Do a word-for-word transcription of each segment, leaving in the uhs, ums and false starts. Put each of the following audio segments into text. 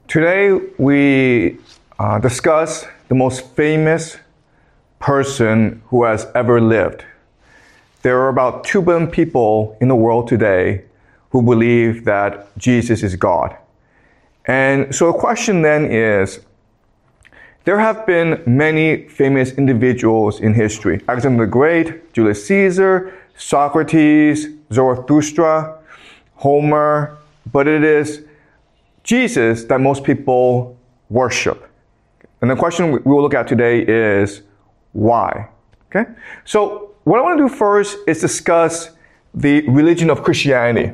Today we uh, discuss the most famous person who has ever lived. There are about two billion people in the world today who believe that Jesus is God. And so the question then is, there have been many famous individuals in history. Alexander the Great, Julius Caesar, Socrates, Zarathustra, Homer, but it is Jesus that most people worship. And the question we will look at today is, why? Okay? So what I want to do first is discuss the religion of Christianity.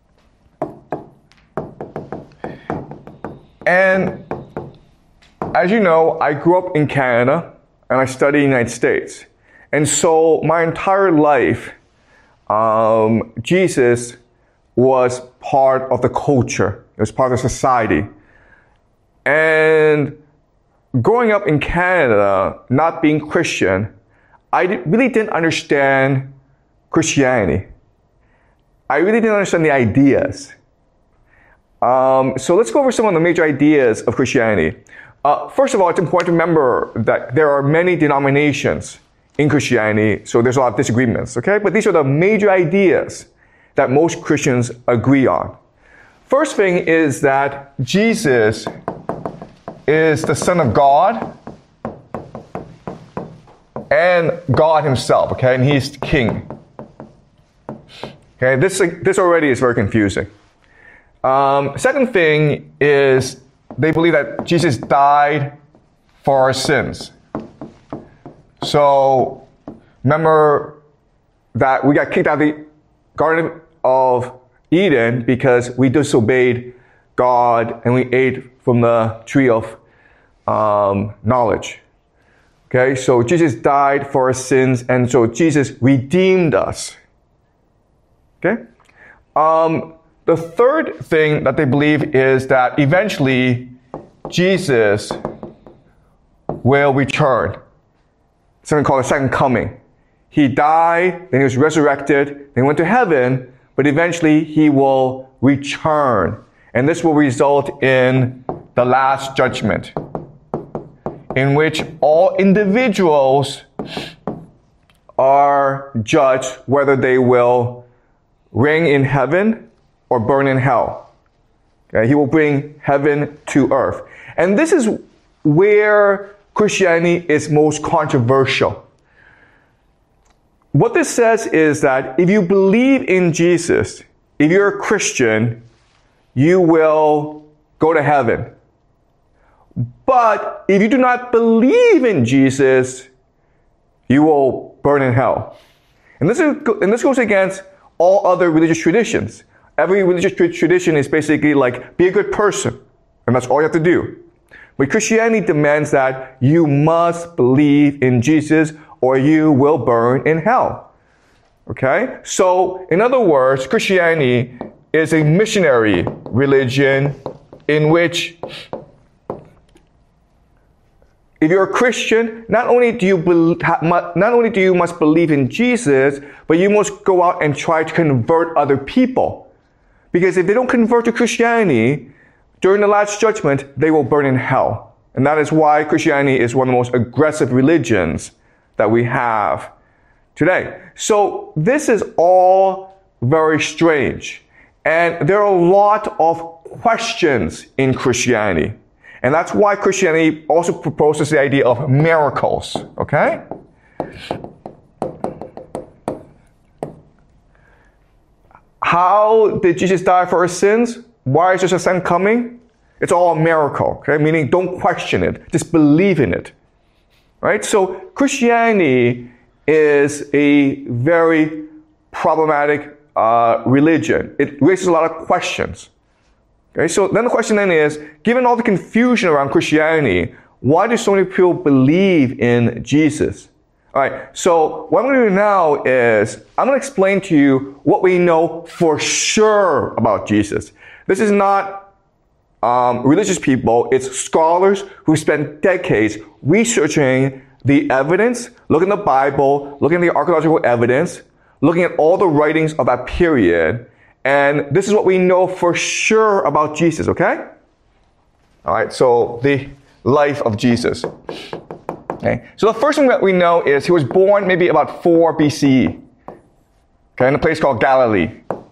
And as you know, I grew up in Canada and I studied in the United States. And so my entire life, um, Jesus was part of the culture. It was part of society. And growing up in Canada, not being Christian, I really didn't understand Christianity. I really didn't understand the ideas. Um, so let's go over some of the major ideas of Christianity. Uh, first of all, it's important to remember that there are many denominations in Christianity, so there's a lot of disagreements, okay? But these are the major ideas that most Christians agree on. First thing is that Jesus is the Son of God and God himself, okay? And he's King. Okay, this, this already is very confusing. Um, second thing is they believe that Jesus died for our sins. So remember that we got kicked out of the Garden of Eden because we disobeyed God and we ate from the tree of um, knowledge. Okay, so Jesus died for our sins, and so Jesus redeemed us. Okay? Um, the third thing that they believe is that eventually Jesus will return. Something called the second coming. He died, then he was resurrected, then he went to heaven, but eventually he will return. And this will result in the last judgment, in which all individuals are judged whether they will reign in heaven or burn in hell. Okay? He will bring heaven to earth. And this is where Christianity is most controversial. What this says is that if you believe in Jesus, if you're a Christian, you will go to heaven. But if you do not believe in Jesus, you will burn in hell. And this, is, and this goes against all other religious traditions. Every religious tradition is basically like, be a good person, and that's all you have to do. But Christianity demands that you must believe in Jesus or you will burn in hell. Okay? So, in other words, Christianity is a missionary religion in which if you're a Christian, not only do you be, not only do you must believe in Jesus, but you must go out and try to convert other people. Because if they don't convert to Christianity, during the last judgment, they will burn in hell. And that is why Christianity is one of the most aggressive religions that we have today. So this is all very strange. And there are a lot of questions in Christianity. And that's why Christianity also proposes the idea of miracles. Okay? How did Jesus die for our sins? Why is there a second coming? It's all a miracle, okay? Meaning don't question it. Just believe in it. Right? So Christianity is a very problematic uh, religion. It raises a lot of questions. Okay? So then the question then is, given all the confusion around Christianity, why do so many people believe in Jesus? All right, so what I'm going to do now is I'm going to explain to you what we know for sure about Jesus. This is not um, religious people, it's scholars who spent decades researching the evidence, looking at the Bible, looking at the archaeological evidence, looking at all the writings of that period, and this is what we know for sure about Jesus, okay? All right, so the life of Jesus. Okay, so the first thing that we know is he was born maybe about four B C E. Okay, in a place called Galilee.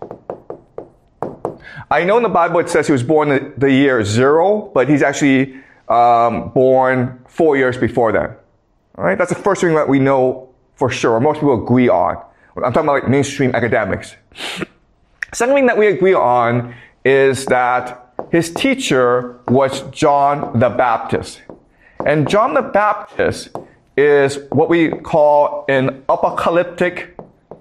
I know in the Bible it says he was born the, the year zero, but he's actually um, born four years before that. All right, that's the first thing that we know for sure, or most people agree on. I'm talking about like mainstream academics. Second thing that we agree on is that his teacher was John the Baptist. And John the Baptist is what we call an apocalyptic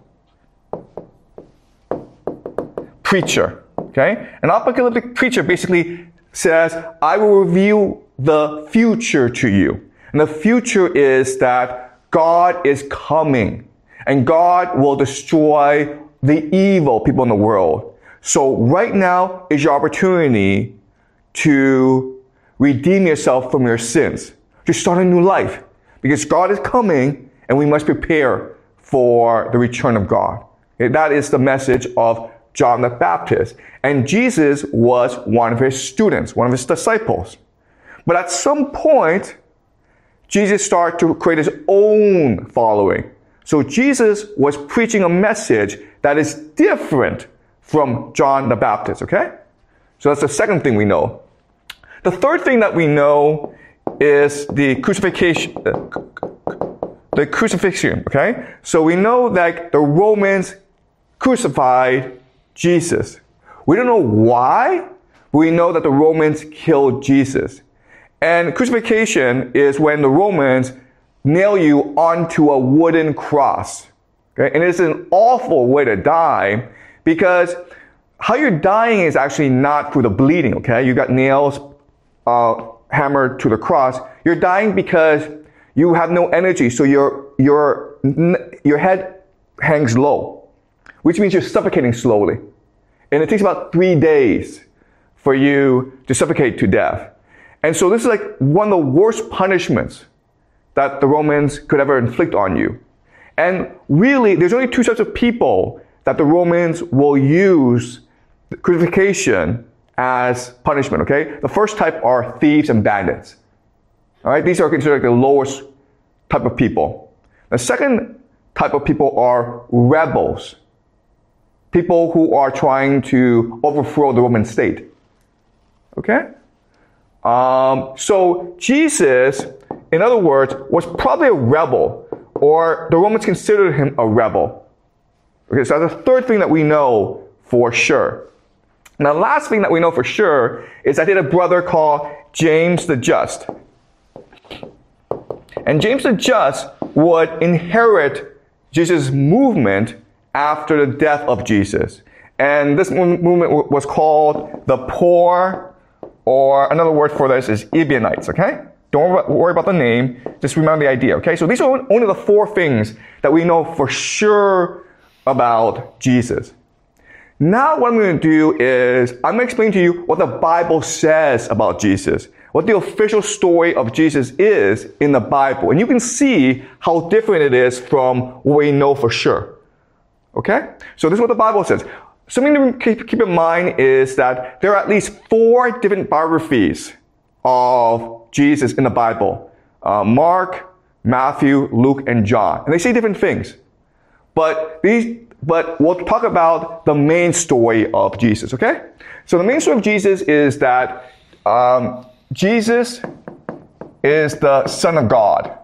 preacher. Okay? An apocalyptic preacher basically says, I will reveal the future to you. And the future is that God is coming. And God will destroy the evil people in the world. So right now is your opportunity to redeem yourself from your sins. To start a new life. Because God is coming and we must prepare for the return of God. Okay? That is the message of John the Baptist. And Jesus was one of his students, one of his disciples. But at some point, Jesus started to create his own following. So Jesus was preaching a message that is different from John the Baptist, okay? So that's the second thing we know. The third thing that we know is the crucifixion, the crucifixion, okay? So we know that the Romans crucified Jesus. We don't know why, but we know that the Romans killed Jesus. And crucifixion is when the Romans nail you onto a wooden cross. Okay? And it's an awful way to die because how you're dying is actually not through the bleeding, okay? You got nails uh, hammered to the cross. You're dying because you have no energy, so your, your, your head hangs low, which means you're suffocating slowly. And it takes about three days for you to suffocate to death. And so this is like one of the worst punishments that the Romans could ever inflict on you. And really, there's only two types of people that the Romans will use crucifixion as punishment, okay? The first type are thieves and bandits. All right, these are considered the lowest type of people. The second type of people are rebels. People who are trying to overthrow the Roman state. Okay? Um, so Jesus, in other words, was probably a rebel, or the Romans considered him a rebel. Okay, so that's the third thing that we know for sure. Now, the last thing that we know for sure is that he had a brother called James the Just. And James the Just would inherit Jesus' movement after the death of Jesus. And this movement was called the poor, or another word for this is Ebionites, okay? Don't worry about the name, just remember the idea, okay? So these are only the four things that we know for sure about Jesus. Now what I'm going to do is, I'm going to explain to you what the Bible says about Jesus, what the official story of Jesus is in the Bible. And you can see how different it is from what we know for sure. Okay? So this is what the Bible says. Something to keep, keep in mind is that there are at least four different biographies of Jesus in the Bible. Uh, Mark, Matthew, Luke, and John. And they say different things. But these, but we'll talk about the main story of Jesus, okay? So the main story of Jesus is that um, Jesus is the Son of God.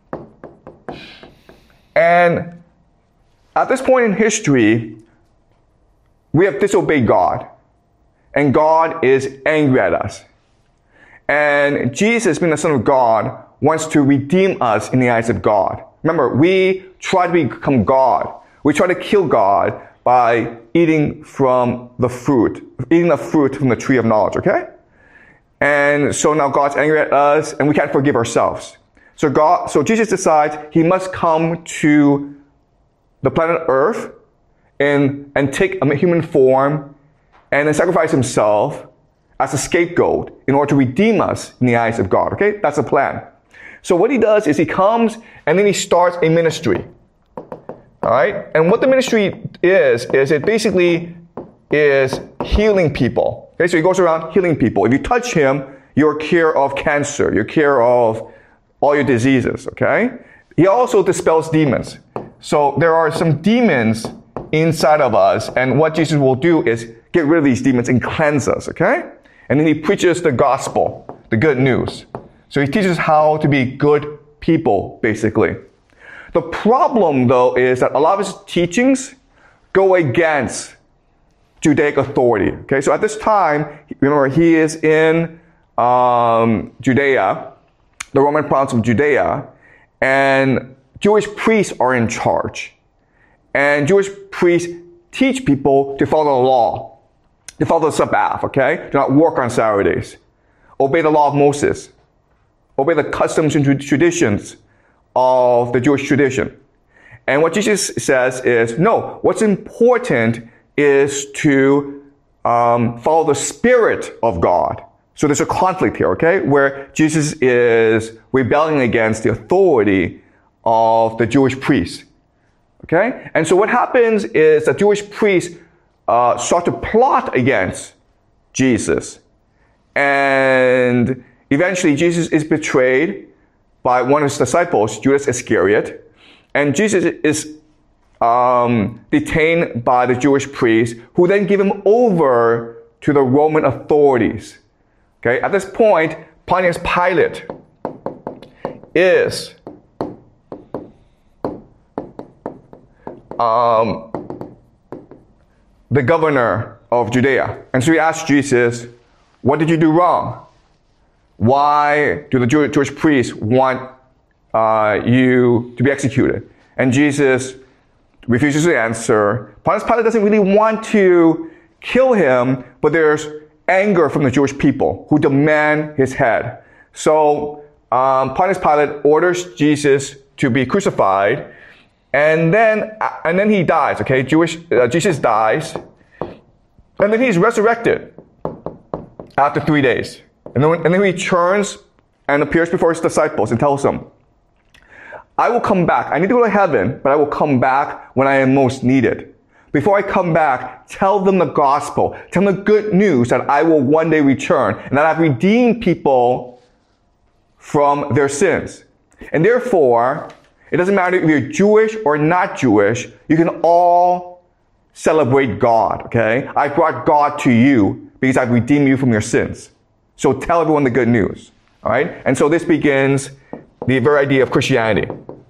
And at this point in history, we have disobeyed God. And God is angry at us. And Jesus, being the Son of God, wants to redeem us in the eyes of God. Remember, we try to become God. We try to kill God by eating from the fruit, eating the fruit from the tree of knowledge, okay? And so now God's angry at us, and we can't forgive ourselves. So God, so Jesus decides he must come to the planet Earth and, and take a human form and then sacrifice himself as a scapegoat in order to redeem us in the eyes of God, okay? That's the plan. So what he does is he comes and then he starts a ministry. All right? And what the ministry is, is it basically is healing people. Okay, so he goes around healing people. If you touch him, your cure of cancer, your cure of all your diseases, okay? He also dispels demons. So there are some demons inside of us, and what Jesus will do is get rid of these demons and cleanse us, okay? And then he preaches the gospel, the good news. So he teaches how to be good people, basically. The problem, though, is that a lot of his teachings go against Judaic authority. Okay, so at this time, remember, he is in um, Judea, the Roman province of Judea, and Jewish priests are in charge. And Jewish priests teach people to follow the law, to follow the Sabbath, okay? Do not work on Saturdays. Obey the law of Moses. Obey the customs and traditions of the Jewish tradition. And what Jesus says is, no, what's important is to um, follow the Spirit of God. So there's a conflict here, okay, where Jesus is rebelling against the authority of the Jewish priests. Okay? And so what happens is that Jewish priests uh, start to plot against Jesus. And eventually Jesus is betrayed by one of his disciples, Judas Iscariot. And Jesus is um, detained by the Jewish priests, who then give him over to the Roman authorities. Okay? At this point, Pontius Pilate is Um, the governor of Judea. And so he asked Jesus, what did you do wrong? Why do the Jew- Jewish priests want uh, you to be executed? And Jesus refuses to answer. Pontius Pilate doesn't really want to kill him, but there's anger from the Jewish people who demand his head. So um, Pontius Pilate orders Jesus to be crucified. And then, and then he dies, okay? Jewish, uh, Jesus dies. And then he's resurrected after three days. And then, and then he returns and appears before his disciples and tells them, I will come back. I need to go to heaven, but I will come back when I am most needed. Before I come back, tell them the gospel. Tell them the good news that I will one day return and that I've redeemed people from their sins. And therefore, it doesn't matter if you're Jewish or not Jewish, you can all celebrate God, okay? I brought God to you because I've redeemed you from your sins. So tell everyone the good news, all right? And so this begins the very idea of Christianity.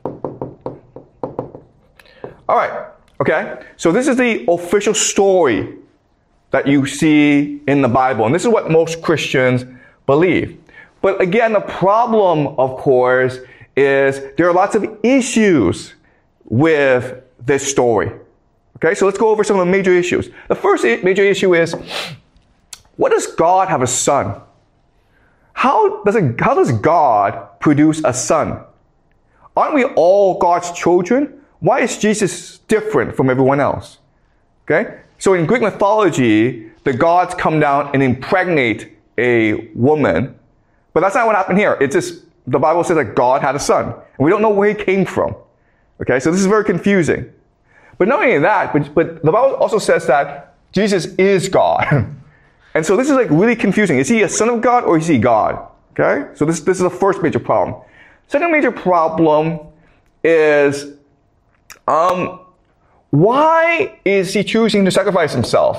All right, okay? So this is the official story that you see in the Bible. And this is what most Christians believe. But again, the problem, of course, is there are lots of issues with this story. Okay, so let's go over some of the major issues. The first major issue is, what does God have a son? How does it, how does God produce a son? Aren't we all God's children? Why is Jesus different from everyone else? Okay, so in Greek mythology, the gods come down and impregnate a woman, but that's not what happened here. It's just the Bible says that God had a son, and we don't know where he came from. Okay, so this is very confusing. But not only that, but, but the Bible also says that Jesus is God. And so this is like really confusing. Is he a son of God or is he God? Okay, so this, this is the first major problem. Second major problem is, um, why is he choosing to sacrifice himself?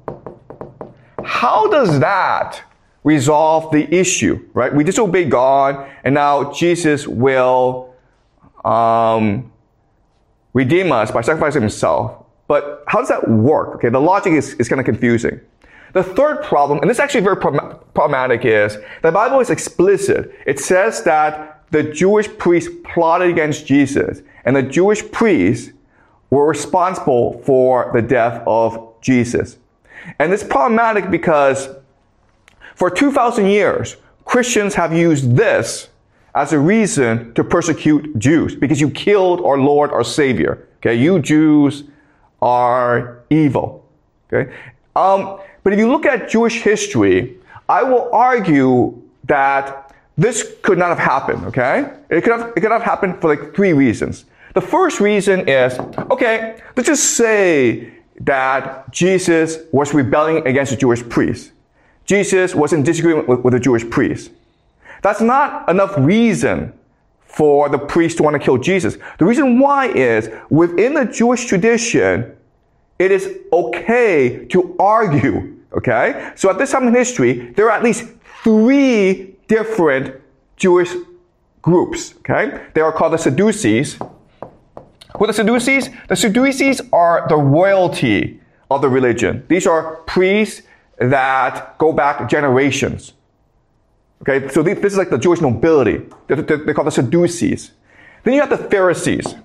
How does that resolve the issue, right? We disobey God, and now Jesus will um, redeem us by sacrificing himself. But how does that work? Okay, the logic is, is kind of confusing. The third problem, and this is actually very problem- problematic, is the Bible is explicit. It says that the Jewish priests plotted against Jesus, and the Jewish priests were responsible for the death of Jesus. And it's problematic because for two thousand years, Christians have used this as a reason to persecute Jews, because you killed our Lord, our Savior. Okay, you Jews are evil. Okay, um, but if you look at Jewish history, I will argue that this could not have happened. Okay, it could have it could have happened for like three reasons. The first reason is, okay, let's just say that Jesus was rebelling against the Jewish priests. Jesus was in disagreement with, with the Jewish priests. That's not enough reason for the priest to want to kill Jesus. The reason why is, within the Jewish tradition, it is okay to argue, okay? So at this time in history, there are at least three different Jewish groups, okay? They are called the Sadducees. Who are the Sadducees? The Sadducees are the royalty of the religion. These are priests that go back generations. Okay, so this is like the Jewish nobility. They're, they're called the Sadducees. Then you have the Pharisees.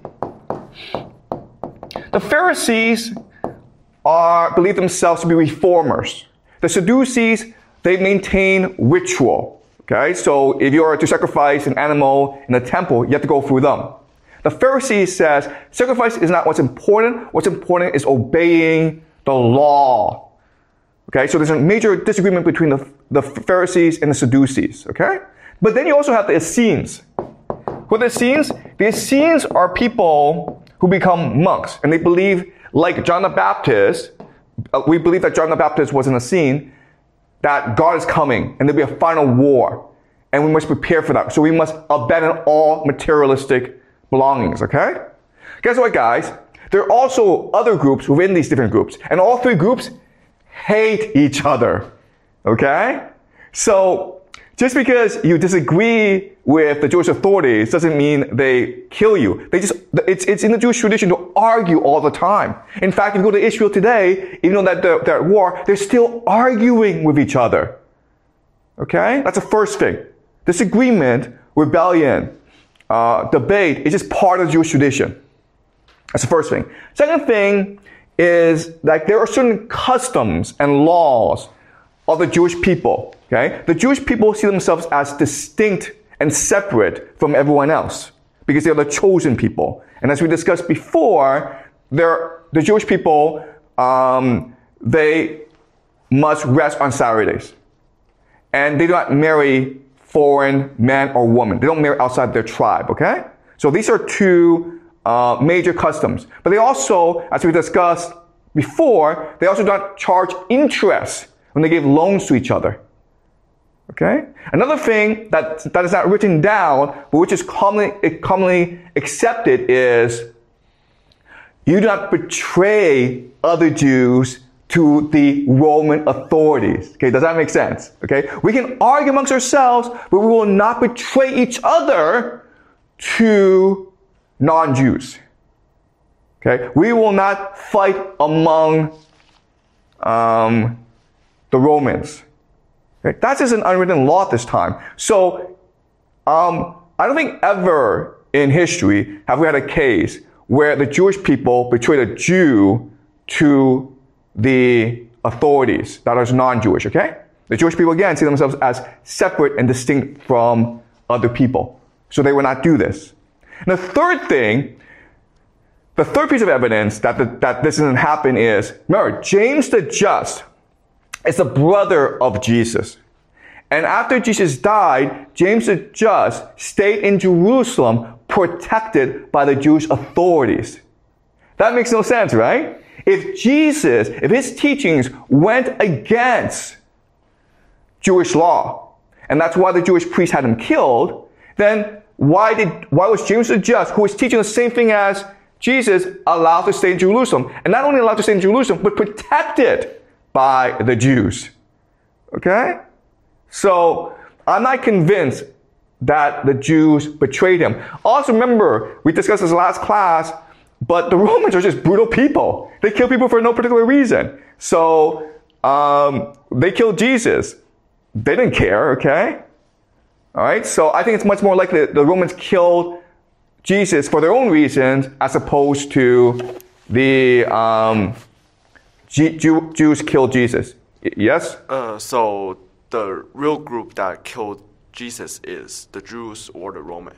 The Pharisees are believe themselves to be reformers. The Sadducees, they maintain ritual. Okay, so if you are to sacrifice an animal in a temple, you have to go through them. The Pharisees says sacrifice is not what's important. What's important is obeying the law. Okay, so there's a major disagreement between the, the Pharisees and the Sadducees, okay? But then you also have the Essenes. Who are the Essenes? The Essenes are people who become monks, and they believe, like John the Baptist, uh, we believe that John the Baptist was an Essene, that God is coming, and there'll be a final war, and we must prepare for that. So we must abandon all materialistic belongings, okay? Guess what, guys? There are also other groups within these different groups, and all three groups hate each other, okay? So just because you disagree with the Jewish authorities doesn't mean they kill you. They just, it's, it's in the Jewish tradition to argue all the time. In fact, if you go to Israel today, even though that they're, they're at war, they're still arguing with each other, okay? That's the first thing. Disagreement, rebellion, uh, debate is just part of the Jewish tradition. That's the first thing. Second thing is that there are certain customs and laws of the Jewish people, okay? The Jewish people see themselves as distinct and separate from everyone else because they are the chosen people. And as we discussed before, the Jewish people, um, they must rest on Saturdays. And they do not marry foreign men or women. They don't marry outside their tribe, okay? So these are two Uh, major customs. But they also, as we discussed before, they also don't charge interest when they give loans to each other. Okay? Another thing that, that is not written down, but which is commonly, commonly accepted is you do not betray other Jews to the Roman authorities. Okay, does that make sense? Okay? We can argue amongst ourselves, but we will not betray each other to non-Jews. Okay? We will not fight among um, the Romans. Okay? That's just an unwritten law at this time. So, um, I don't think ever in history have we had a case where the Jewish people betrayed a Jew to the authorities that are non-Jewish, okay? The Jewish people, again, see themselves as separate and distinct from other people. So they will not do this. And the third thing, the third piece of evidence that, the, that this doesn't happen is, remember, James the Just is the brother of Jesus. And after Jesus died, James the Just stayed in Jerusalem protected by the Jewish authorities. That makes no sense, right? If Jesus, if his teachings went against Jewish law, and that's why the Jewish priests had him killed, then Why did, why was James the Just, who was teaching the same thing as Jesus, allowed to stay in Jerusalem? And not only allowed to stay in Jerusalem, but protected by the Jews. Okay? So, I'm not convinced that the Jews betrayed him. Also remember, we discussed this last class, but the Romans are just brutal people. They kill people for no particular reason. So, um, they killed Jesus. They didn't care, okay? All right, so I think it's much more likely that the Romans killed Jesus for their own reasons as opposed to the um, G- Jew- Jews killed Jesus. Y- yes? Uh, so the real group that killed Jesus is the Jews or the Roman?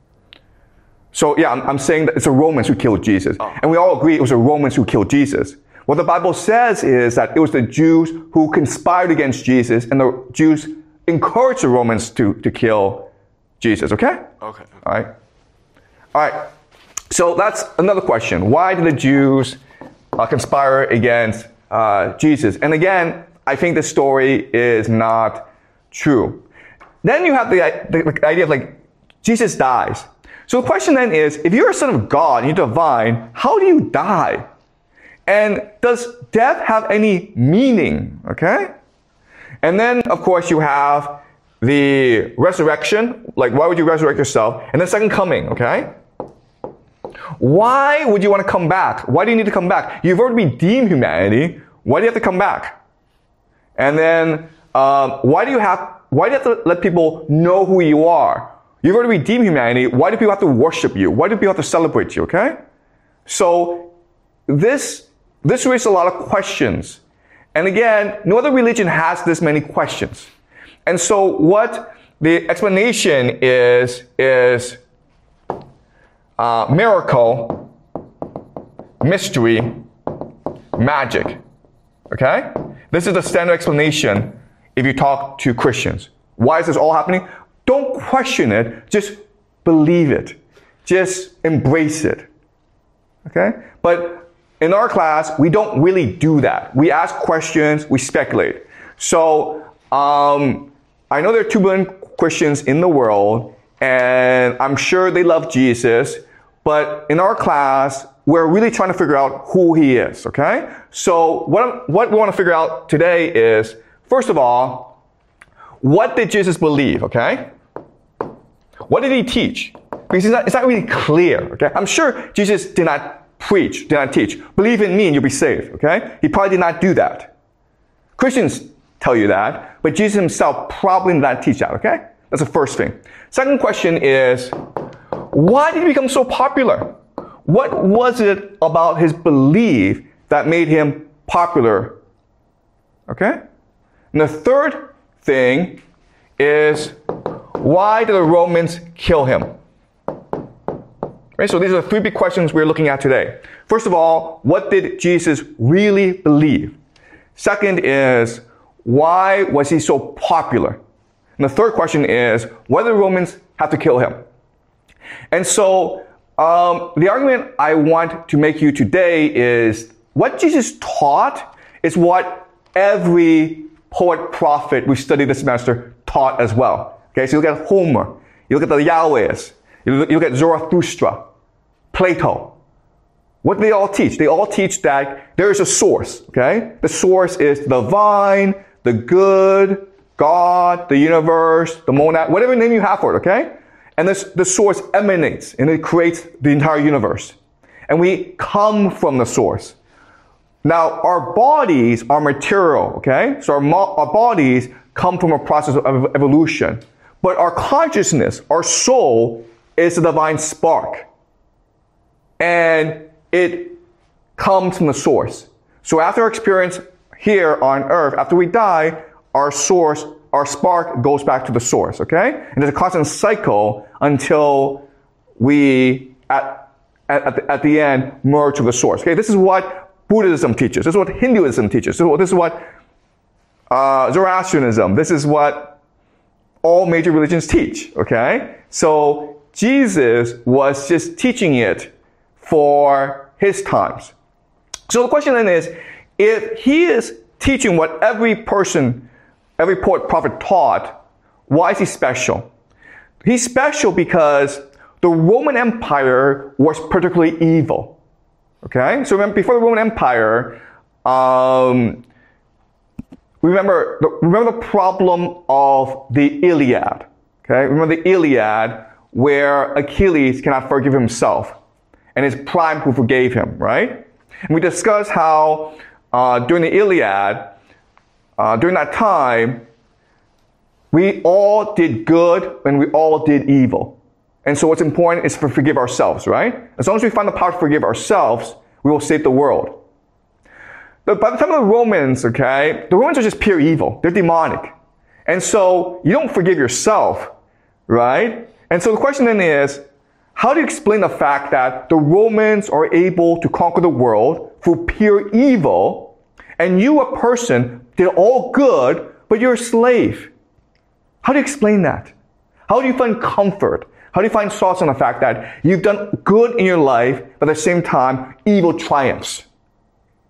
So yeah, I'm, I'm saying that it's the Romans who killed Jesus. Oh. And we all agree it was the Romans who killed Jesus. What the Bible says is that it was the Jews who conspired against Jesus, and the Jews encourage the Romans to, to kill Jesus, okay? Okay. All right. All right. So that's another question. Why did the Jews uh, conspire against uh, Jesus? And again, I think this story is not true. Then you have the, the, the idea of like, Jesus dies. So the question then is, if you're a son of God and you're divine, how do you die? And does death have any meaning? Okay? And then, of course, you have the resurrection. Like, why would you resurrect yourself? And the second coming, okay? Why would you want to come back? Why do you need to come back? You've already redeemed humanity. Why do you have to come back? And then, um, why do you have, why do you have to let people know who you are? You've already redeemed humanity. Why do people have to worship you? Why do people have to celebrate you, okay? So, this, this raises a lot of questions. And again, no other religion has this many questions. And so what the explanation is, is uh, miracle, mystery, magic. Okay? This is the standard explanation if you talk to Christians. Why is this all happening? Don't question it. Just believe it. Just embrace it. Okay? But in our class, we don't really do that. We ask questions, we speculate. So, um, I know there are two billion Christians in the world, and I'm sure they love Jesus, but in our class, we're really trying to figure out who he is, okay? So what, what we want to figure out today is, first of all, what did Jesus believe, okay? What did he teach? Because it's not, it's not really clear, okay? I'm sure Jesus did not preach, did not teach. Believe in me and you'll be saved, okay? He probably did not do that. Christians tell you that, but Jesus himself probably did not teach that, okay? That's the first thing. Second question is, why did he become so popular? What was it about his belief that made him popular? Okay? And the third thing is, why did the Romans kill him? Right, so these are the three big questions we're looking at today. First of all, what did Jesus really believe? Second is, why was he so popular? And the third question is, why did the Romans have to kill him? And so, um, the argument I want to make you today is, what Jesus taught is what every poet prophet we studied this semester taught as well. Okay, so you look at Homer, you look at the Yahwehs, you look, you look at Zarathustra, Plato. What do they all teach? They all teach that there is a source, okay? The source is the divine, the good, God, the universe, the monad, whatever name you have for it, okay? And this, the source emanates and it creates the entire universe. And we come from the source. Now, our bodies are material, okay? So our, mo- our bodies come from a process of evolution. But our consciousness, our soul, is the divine spark. And it comes from the source. So after our experience here on earth, after we die, our source, our spark goes back to the source, okay? And there's a constant cycle until we, at, at, at, the, at the end, merge to the source. Okay, this is what Buddhism teaches. This is what Hinduism teaches. This is what, this is what uh, Zoroastrianism, this is what all major religions teach, okay? So Jesus was just teaching it for his times. So the question then is, if he is teaching what every person, every poet, prophet taught, why is he special? He's special because the Roman Empire was particularly evil. Okay? So remember, before the Roman Empire, um, remember, the, remember the problem of the Iliad. Okay? Remember the Iliad where Achilles cannot forgive himself. And it's Priam who forgave him, right? And we discussed how uh, during the Iliad, uh, during that time, we all did good and we all did evil. And so what's important is to forgive ourselves, right? As long as we find the power to forgive ourselves, we will save the world. But by the time of the Romans, okay, the Romans are just pure evil. They're demonic. And so you don't forgive yourself, right? And so the question then is, how do you explain the fact that the Romans are able to conquer the world through pure evil, and you, a person, did all good, but you're a slave? How do you explain that? How do you find comfort? How do you find solace in the fact that you've done good in your life, but at the same time, evil triumphs?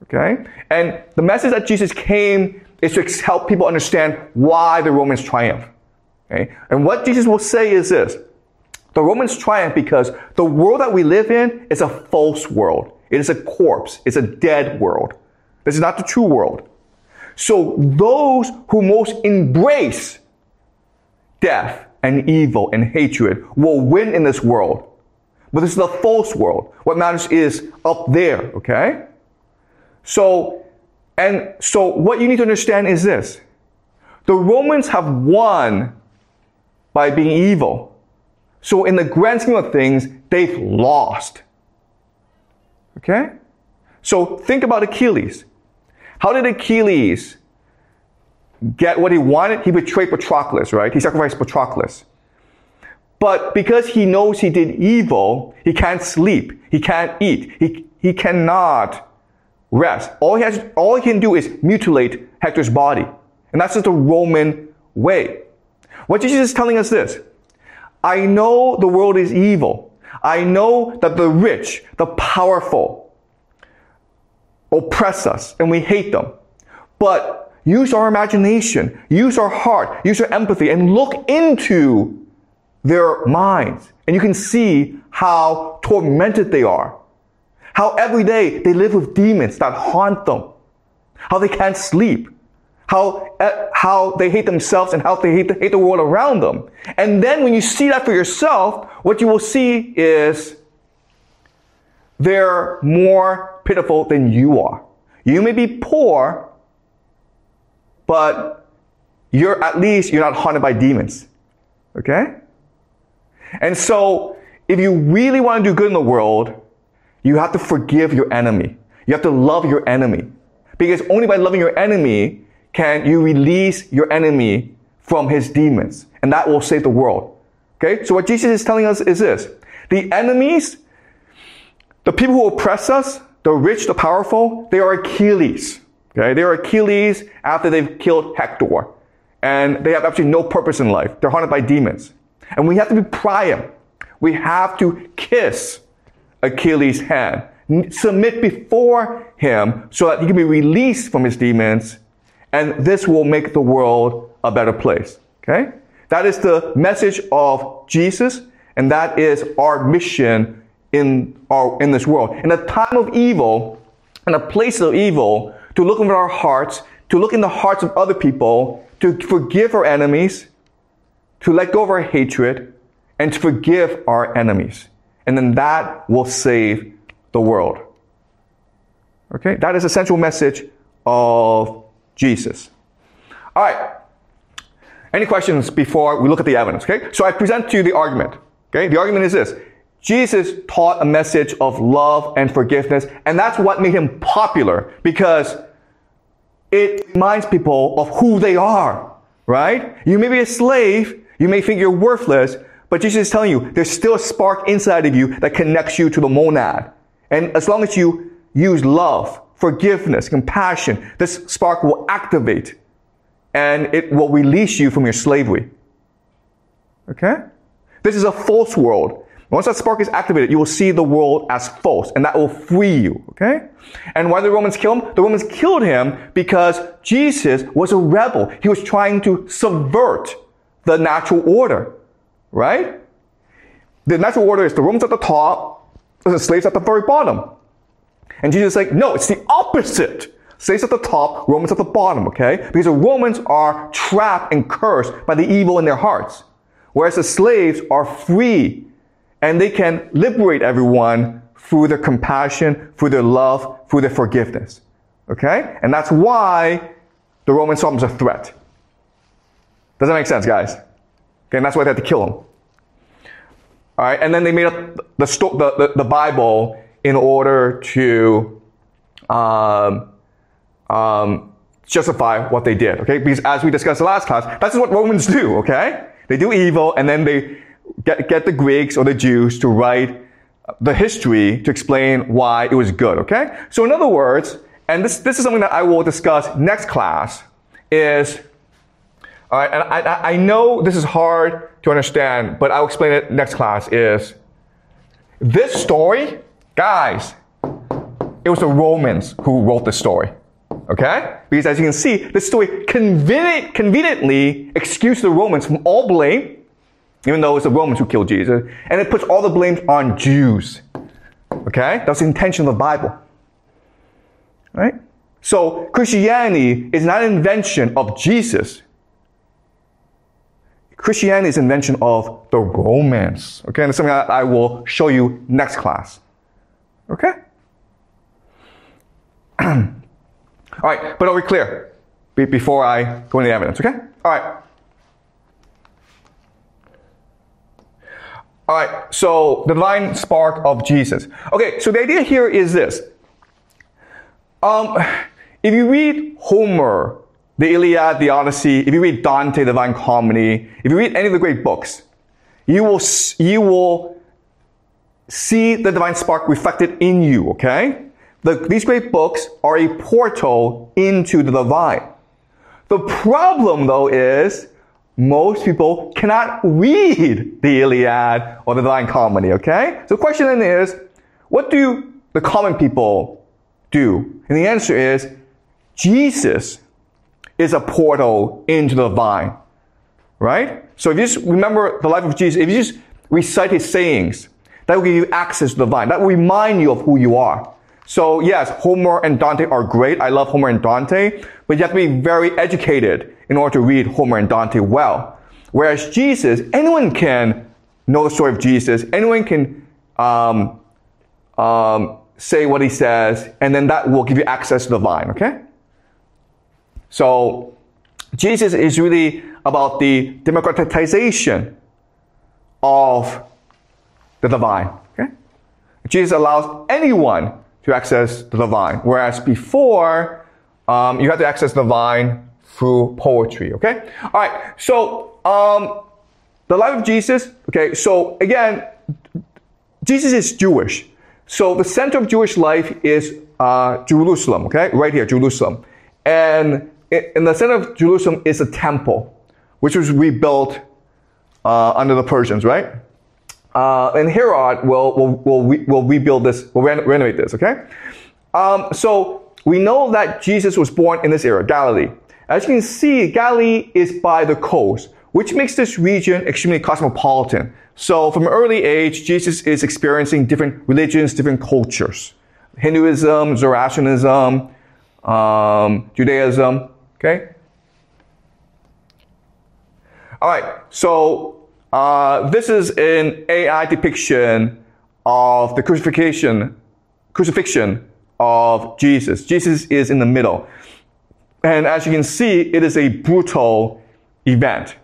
Okay? And the message that Jesus came is to help people understand why the Romans triumph. Okay? And what Jesus will say is this. The Romans triumph because the world that we live in is a false world. It is a corpse. It's a dead world. This is not the true world. So those who most embrace death and evil and hatred will win in this world. But this is the false world. What matters is up there, okay? So, and so what you need to understand is this. The Romans have won by being evil. So in the grand scheme of things, they've lost. Okay? So think about Achilles. How did Achilles get what he wanted? He betrayed Patroclus, right? He sacrificed Patroclus. But because he knows he did evil, he can't sleep. He can't eat. He, he cannot rest. All he has, all he can do is mutilate Hector's body. And that's just the Roman way. What Jesus is telling us this. I know the world is evil. I know that the rich, the powerful, oppress us and we hate them. But use our imagination, use our heart, use our empathy, and look into their minds. And you can see how tormented they are. How every day they live with demons that haunt them. How they can't sleep. How, uh, how they hate themselves and how they hate the, hate the world around them. And then when you see that for yourself, what you will see is they're more pitiful than you are. You may be poor, but you're at least you're not haunted by demons. Okay? And so if you really want to do good in the world, you have to forgive your enemy. You have to love your enemy. Because only by loving your enemy can you release your enemy from his demons. And that will save the world. Okay? So what Jesus is telling us is this. The enemies, the people who oppress us, the rich, the powerful, they are Achilles. Okay? They are Achilles after they've killed Hector. And they have absolutely no purpose in life. They're haunted by demons. And we have to be Priam. We have to kiss Achilles' hand. Submit before him so that he can be released from his demons. And this will make the world a better place. Okay? That is the message of Jesus. And that is our mission in our, in this world. In a time of evil, in a place of evil, to look into our hearts, to look in the hearts of other people, to forgive our enemies, to let go of our hatred, and to forgive our enemies. And then that will save the world. Okay? That is the central message of Jesus. All right. Any questions before we look at the evidence? Okay? So I present to you the argument. Okay? The argument is this. Jesus taught a message of love and forgiveness, and that's what made him popular, because it reminds people of who they are, right? You may be a slave, you may think you're worthless, but Jesus is telling you there's still a spark inside of you that connects you to the monad. And as long as you use love, forgiveness, compassion, this spark will activate and it will release you from your slavery. Okay? This is a false world. Once that spark is activated, you will see the world as false, and that will free you, okay? And why did the Romans kill him? The Romans killed him because Jesus was a rebel. He was trying to subvert the natural order, right? The natural order is the Romans at the top, the slaves at the very bottom. And Jesus is like, no, it's the opposite. Slaves at the top, Romans at the bottom, okay? Because the Romans are trapped and cursed by the evil in their hearts, whereas the slaves are free. And they can liberate everyone through their compassion, through their love, through their forgiveness. Okay? And that's why the Romans saw him as a threat. Does that make sense, guys? Okay, and that's why they had to kill him. Alright, and then they made up the, the, the, the Bible in order to um, um, justify what they did. Okay? Because as we discussed in the last class, that's what Romans do, okay? They do evil, and then they Get, get the Greeks or the Jews to write the history to explain why it was good, okay? So in other words, and this, this is something that I will discuss next class, is, all right, and I, I know this is hard to understand, but I'll explain it next class, is this story, guys, it was the Romans who wrote the story. Okay? Because as you can see, the story convenient, conveniently excused the Romans from all blame, even though it's the Romans who killed Jesus, and it puts all the blame on Jews. Okay? That's the intention of the Bible. Right? So, Christianity is not an invention of Jesus. Christianity is an invention of the Romans. Okay? And it's something that I will show you next class. Okay? All right, but are we clear? Be- before I go into the evidence, okay? All right. All right, so the divine spark of Jesus. Okay, so the idea here is this. Um, if you read Homer, the Iliad, the Odyssey, if you read Dante, the Divine Comedy, if you read any of the great books, you will, you will see the divine spark reflected in you, okay? The, these great books are a portal into the divine. The problem, though, is most people cannot read the Iliad or the Divine Comedy, okay? So the question then is, what do the common people do? And the answer is, Jesus is a portal into the divine, right? So if you just remember the life of Jesus, if you just recite his sayings, that will give you access to the divine. That will remind you of who you are. So yes, Homer and Dante are great. I love Homer and Dante, but you have to be very educated in order to read Homer and Dante well. Whereas Jesus, anyone can know the story of Jesus. Anyone can um, um, say what he says, and then that will give you access to the divine, okay? So Jesus is really about the democratization of the divine, okay? Jesus allows anyone to access the divine, whereas before, um, you had to access the divine through poetry, okay? All right, so um, the life of Jesus, okay, so again, Jesus is Jewish. So the center of Jewish life is uh, Jerusalem, okay? Right here, Jerusalem. And in the center of Jerusalem is a temple, which was rebuilt uh, under the Persians, right? Uh, and Herod will, will, will, re- will rebuild this, will ren- renovate this, okay? Um, so we know that Jesus was born in this area, Galilee. As you can see, Galilee is by the coast, which makes this region extremely cosmopolitan. So from an early age, Jesus is experiencing different religions, different cultures. Hinduism, Zoroastrianism, um, Judaism, okay? All right, so uh, this is an A I depiction of the crucifixion, crucifixion of Jesus. Jesus is in the middle. And as you can see, it is a brutal event.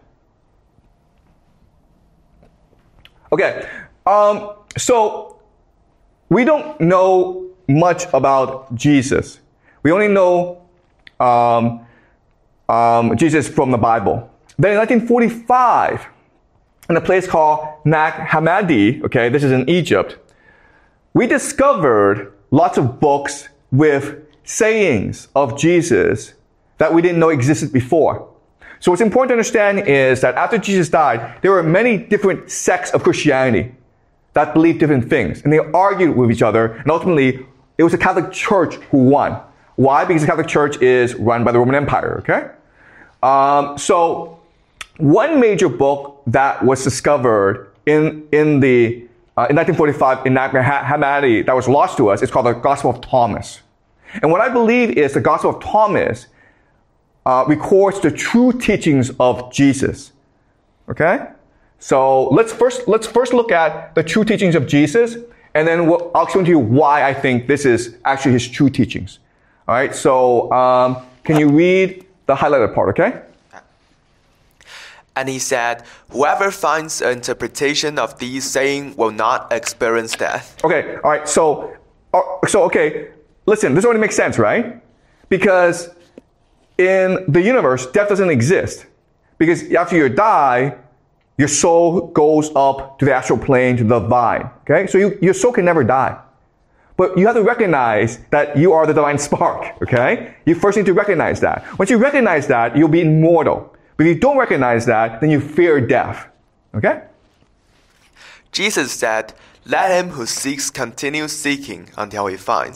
Okay, um, so we don't know much about Jesus. We only know um, um, Jesus from the Bible. Then in nineteen forty-five, in a place called Nag Hammadi, okay, this is in Egypt, we discovered lots of books with sayings of Jesus that we didn't know existed before. So what's important to understand is that after Jesus died, there were many different sects of Christianity that believed different things. And they argued with each other. And ultimately, it was the Catholic Church who won. Why? Because the Catholic Church is run by the Roman Empire, okay? Um, so one major book that was discovered in, in, the, uh, in nineteen forty-five in Nag Hammadi that was lost to us is called the Gospel of Thomas. And what I believe is the Gospel of Thomas Uh, records the true teachings of Jesus. Okay? So let's first let's first look at the true teachings of Jesus, and then we'll, I'll explain to you why I think this is actually his true teachings. All right? So um, can you read the highlighted part, okay? And he said, whoever finds an interpretation of these sayings will not experience death. Okay, all right. So, uh, so okay, listen, this already makes sense, right? Because in the universe, death doesn't exist. Because after you die, your soul goes up to the astral plane, to the divine. Okay? So you, your soul can never die. But you have to recognize that you are the divine spark. Okay? You first need to recognize that. Once you recognize that, you'll be immortal. But if you don't recognize that, then you fear death. Okay? Jesus said, let him who seeks continue seeking until he finds.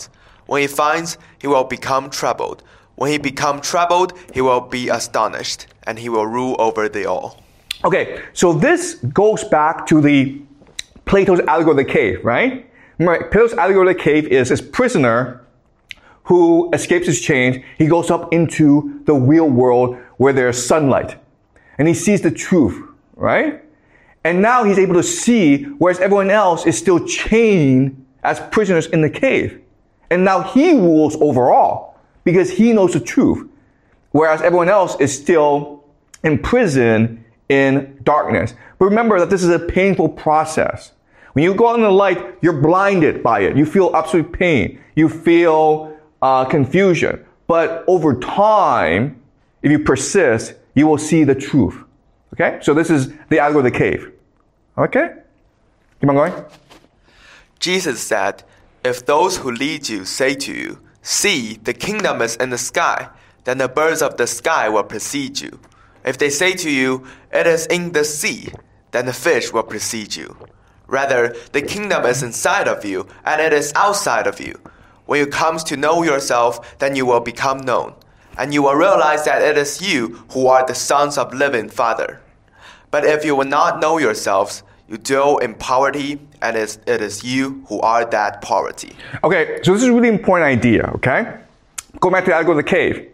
When he finds, he will become troubled. When he become troubled, he will be astonished, and he will rule over the all. Okay, so this goes back to the Plato's allegory of the cave, right? Remember, Plato's allegory of the cave is this prisoner who escapes his chains. He goes up into the real world where there's sunlight. And he sees the truth, right? And now he's able to see, whereas everyone else is still chained as prisoners in the cave. And now he rules over all because he knows the truth, whereas everyone else is still imprisoned in darkness. But remember that this is a painful process. When you go out in the light, you're blinded by it. You feel absolute pain. You feel uh, confusion. But over time, if you persist, you will see the truth. Okay? So this is the allegory of the cave. Okay? Keep on going. Jesus said, if those who lead you say to you, see, the kingdom is in the sky, then the birds of the sky will precede you. If they say to you, it is in the sea, then the fish will precede you. Rather, the kingdom is inside of you, and it is outside of you. When you come to know yourself, then you will become known, and you will realize that it is you who are the sons of living Father. But if you will not know yourselves, you dwell in poverty, and it is you who are that poverty. Okay, so this is a really important idea, okay? Go back to the allegory of the cave.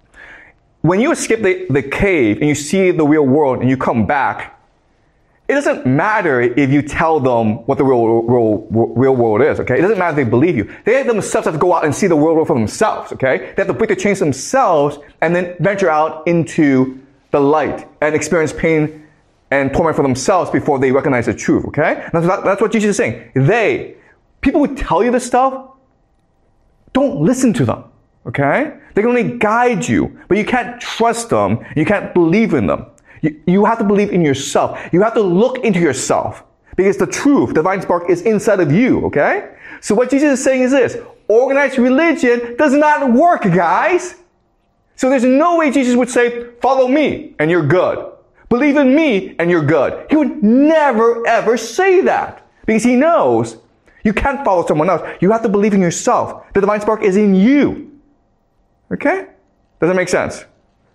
When you escape the, the cave and you see the real world and you come back, it doesn't matter if you tell them what the real, real, real world is, okay? It doesn't matter if they believe you. They themselves have to go out and see the real world for themselves, okay? They have to break the chains themselves and then venture out into the light and experience pain and torment for themselves before they recognize the truth, okay? That's what, that's what Jesus is saying. They, people who tell you this stuff, don't listen to them, okay? They can only guide you, but you can't trust them. You can't believe in them. You, you have to believe in yourself. You have to look into yourself because the truth, the divine spark, is inside of you, okay? So what Jesus is saying is this: organized religion does not work, guys. So there's no way Jesus would say, follow me and you're good. Believe in me and you're good. He would never ever say that because he knows you can't follow someone else. You have to believe in yourself. The divine spark is in you. Okay? Does that make sense?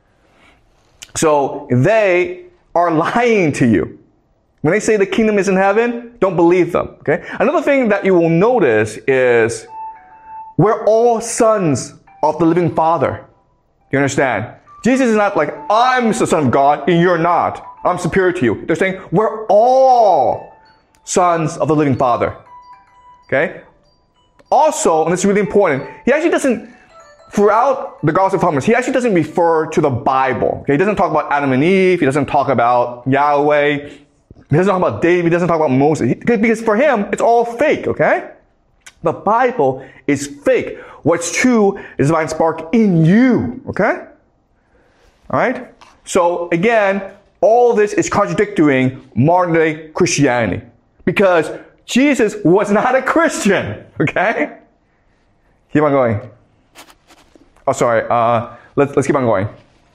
So they are lying to you. When they say the kingdom is in heaven, don't believe them. Okay? Another thing that you will notice is we're all sons of the living Father. You understand? Jesus is not like, I'm the Son of God and you're not. I'm superior to you. They're saying we're all sons of the living Father. Okay? Also, and this is really important, he actually doesn't, throughout the Gospel of Thomas, he actually doesn't refer to the Bible. Okay? He doesn't talk about Adam and Eve. He doesn't talk about Yahweh. He doesn't talk about David. He doesn't talk about Moses. He, because for him, it's all fake, okay? The Bible is fake. What's true is the divine spark in you, okay? All right? So, again, all this is contradicting modern-day Christianity because Jesus was not a Christian, okay? Keep on going. Oh, sorry. Uh, let's, let's keep on going.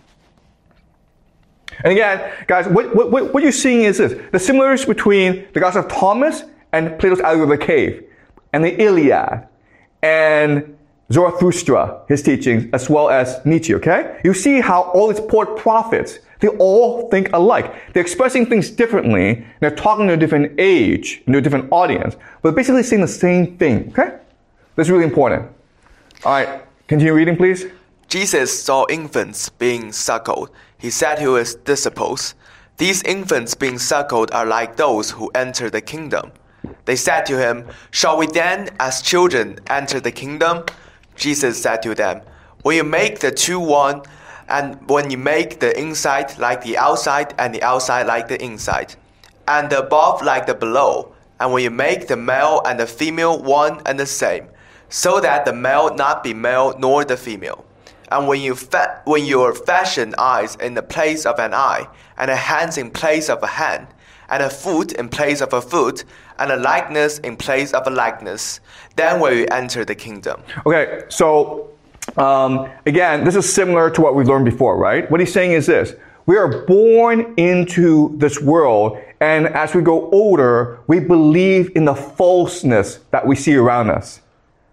And again, guys, what, what, what you're seeing is this. The similarities between the Gospel of Thomas and Plato's allegory of the cave and the Iliad and Zarathustra, his teachings, as well as Nietzsche, okay? You see how all these poor prophets, they all think alike. They're expressing things differently. They're talking to a different age, to a different audience, but basically saying the same thing, okay? That's really important. All right, continue reading, please. Jesus saw infants being suckled. He said to his disciples, these infants being suckled are like those who enter the kingdom. They said to him, shall we then, as children, enter the kingdom? Jesus said to them, when you make the two one, and when you make the inside like the outside, and the outside like the inside, and the above like the below, and when you make the male and the female one and the same, so that the male not be male nor the female, and when you fa- when you fashion eyes in the place of an eye, and a hand in place of a hand, and a foot in place of a foot, and a likeness in place of a likeness, then will you enter the kingdom. Okay, so um, again, this is similar to what we've learned before, right? What he's saying is this. We are born into this world, and as we go older, we believe in the falseness that we see around us.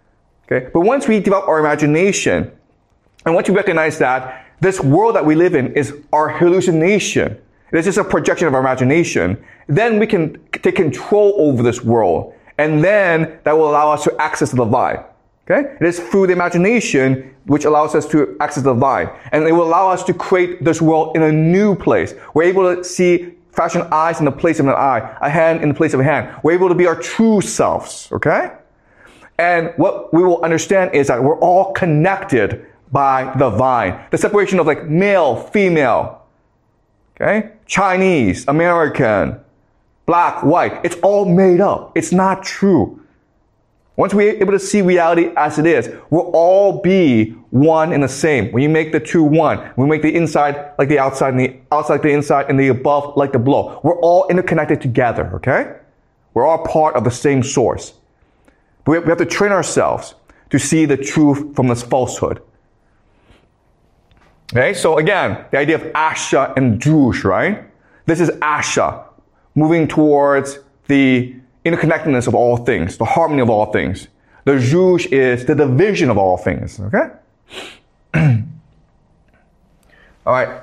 Okay? But once we develop our imagination, and once we recognize that this world that we live in is our hallucination, it is just a projection of our imagination, then we can take control over this world. And then that will allow us to access the divine. Okay? It is through the imagination which allows us to access the divine. And it will allow us to create this world in a new place. We're able to see, fashion eyes in the place of an eye, a hand in the place of a hand. We're able to be our true selves. Okay? And what we will understand is that we're all connected by the divine. The separation of like male, female, okay? Chinese, American, black, white. It's all made up. It's not true. Once we're able to see reality as it is, we'll all be one and the same. When you make the two one, we make the inside like the outside and the outside like the inside and the above like the below. We're all interconnected together, okay? We're all part of the same source. But we have to train ourselves to see the truth from this falsehood. Okay, so again, the idea of Asha and Jush, right? This is Asha, moving towards the interconnectedness of all things, the harmony of all things. The Jush is the division of all things, okay? All right.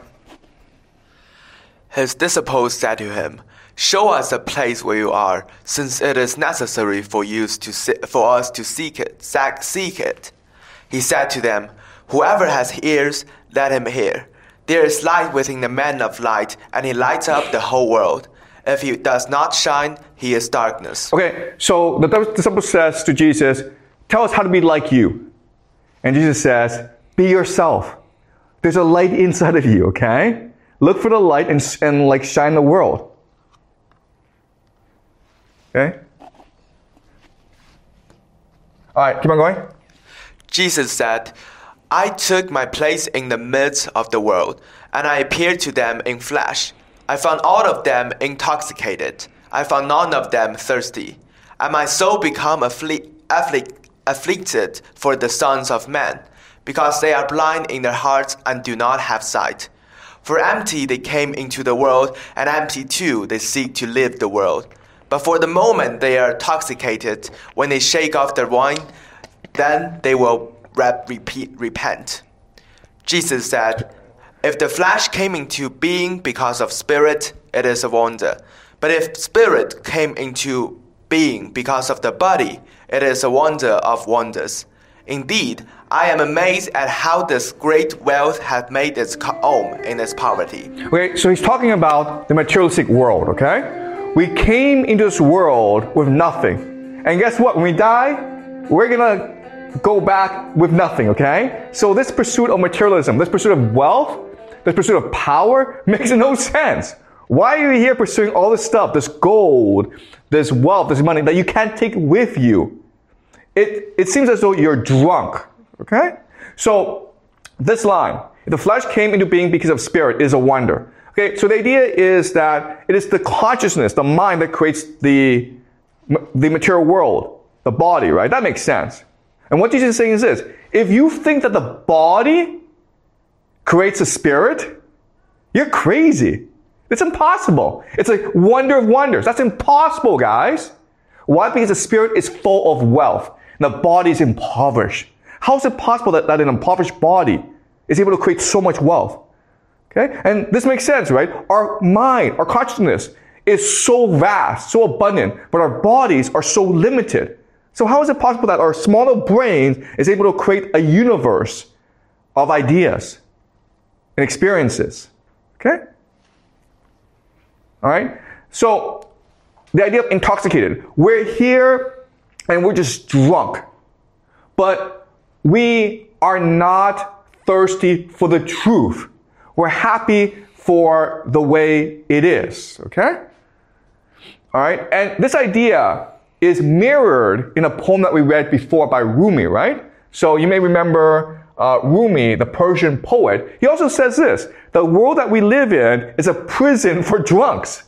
His disciples said to him, "Show us a place where you are, since it is necessary for you to se- for us to seek it, seek it." He said to them, "Whoever has ears, let him hear. There is light within the man of light, and he lights up the whole world. If he does not shine, he is darkness." Okay, so the disciple says to Jesus, "Tell us how to be like you." And Jesus says, "Be yourself. There's a light inside of you, okay? Look for the light and, and like shine the world." Okay? All right, keep on going. Jesus said, "I took my place in the midst of the world, and I appeared to them in flesh. I found all of them intoxicated. I found none of them thirsty. And my soul became affli- afflic- afflicted for the sons of men, because they are blind in their hearts and do not have sight. For empty they came into the world, and empty too they seek to leave the world. But for the moment they are intoxicated. When they shake off their wine, then they will repeat, repent." Jesus said, "If the flesh came into being because of spirit, it is a wonder. But if spirit came into being because of the body, it is a wonder of wonders. Indeed, I am amazed at how this great wealth has made its home in its poverty." Okay, so he's talking about the materialistic world, okay? We came into this world with nothing. And guess what? When we die, we're gonna go back with nothing, okay? So this pursuit of materialism, this pursuit of wealth, this pursuit of power makes no sense. Why are you here pursuing all this stuff, this gold, this wealth, this money that you can't take with you? It, it seems as though you're drunk, okay? So this line, if the flesh came into being because of spirit, is a wonder. Okay, so the idea is that it is the consciousness, the mind that creates the, the material world, the body, right? That makes sense. And what Jesus is saying is this: if you think that the body creates a spirit, you're crazy. It's impossible. It's a wonder of wonders. That's impossible, guys. Why? Because the spirit is full of wealth, and the body is impoverished. How is it possible that, that an impoverished body is able to create so much wealth? Okay? And this makes sense, right? Our mind, our consciousness is so vast, so abundant, but our bodies are so limited. So how is it possible that our smaller brain is able to create a universe of ideas and experiences? Okay? All right? So the idea of intoxicated. We're here and we're just drunk. But we are not thirsty for the truth. We're happy for the way it is. Okay? All right? And this idea is mirrored in a poem that we read before by Rumi, right? So you may remember uh, Rumi, the Persian poet. He also says this: the world that we live in is a prison for drunks.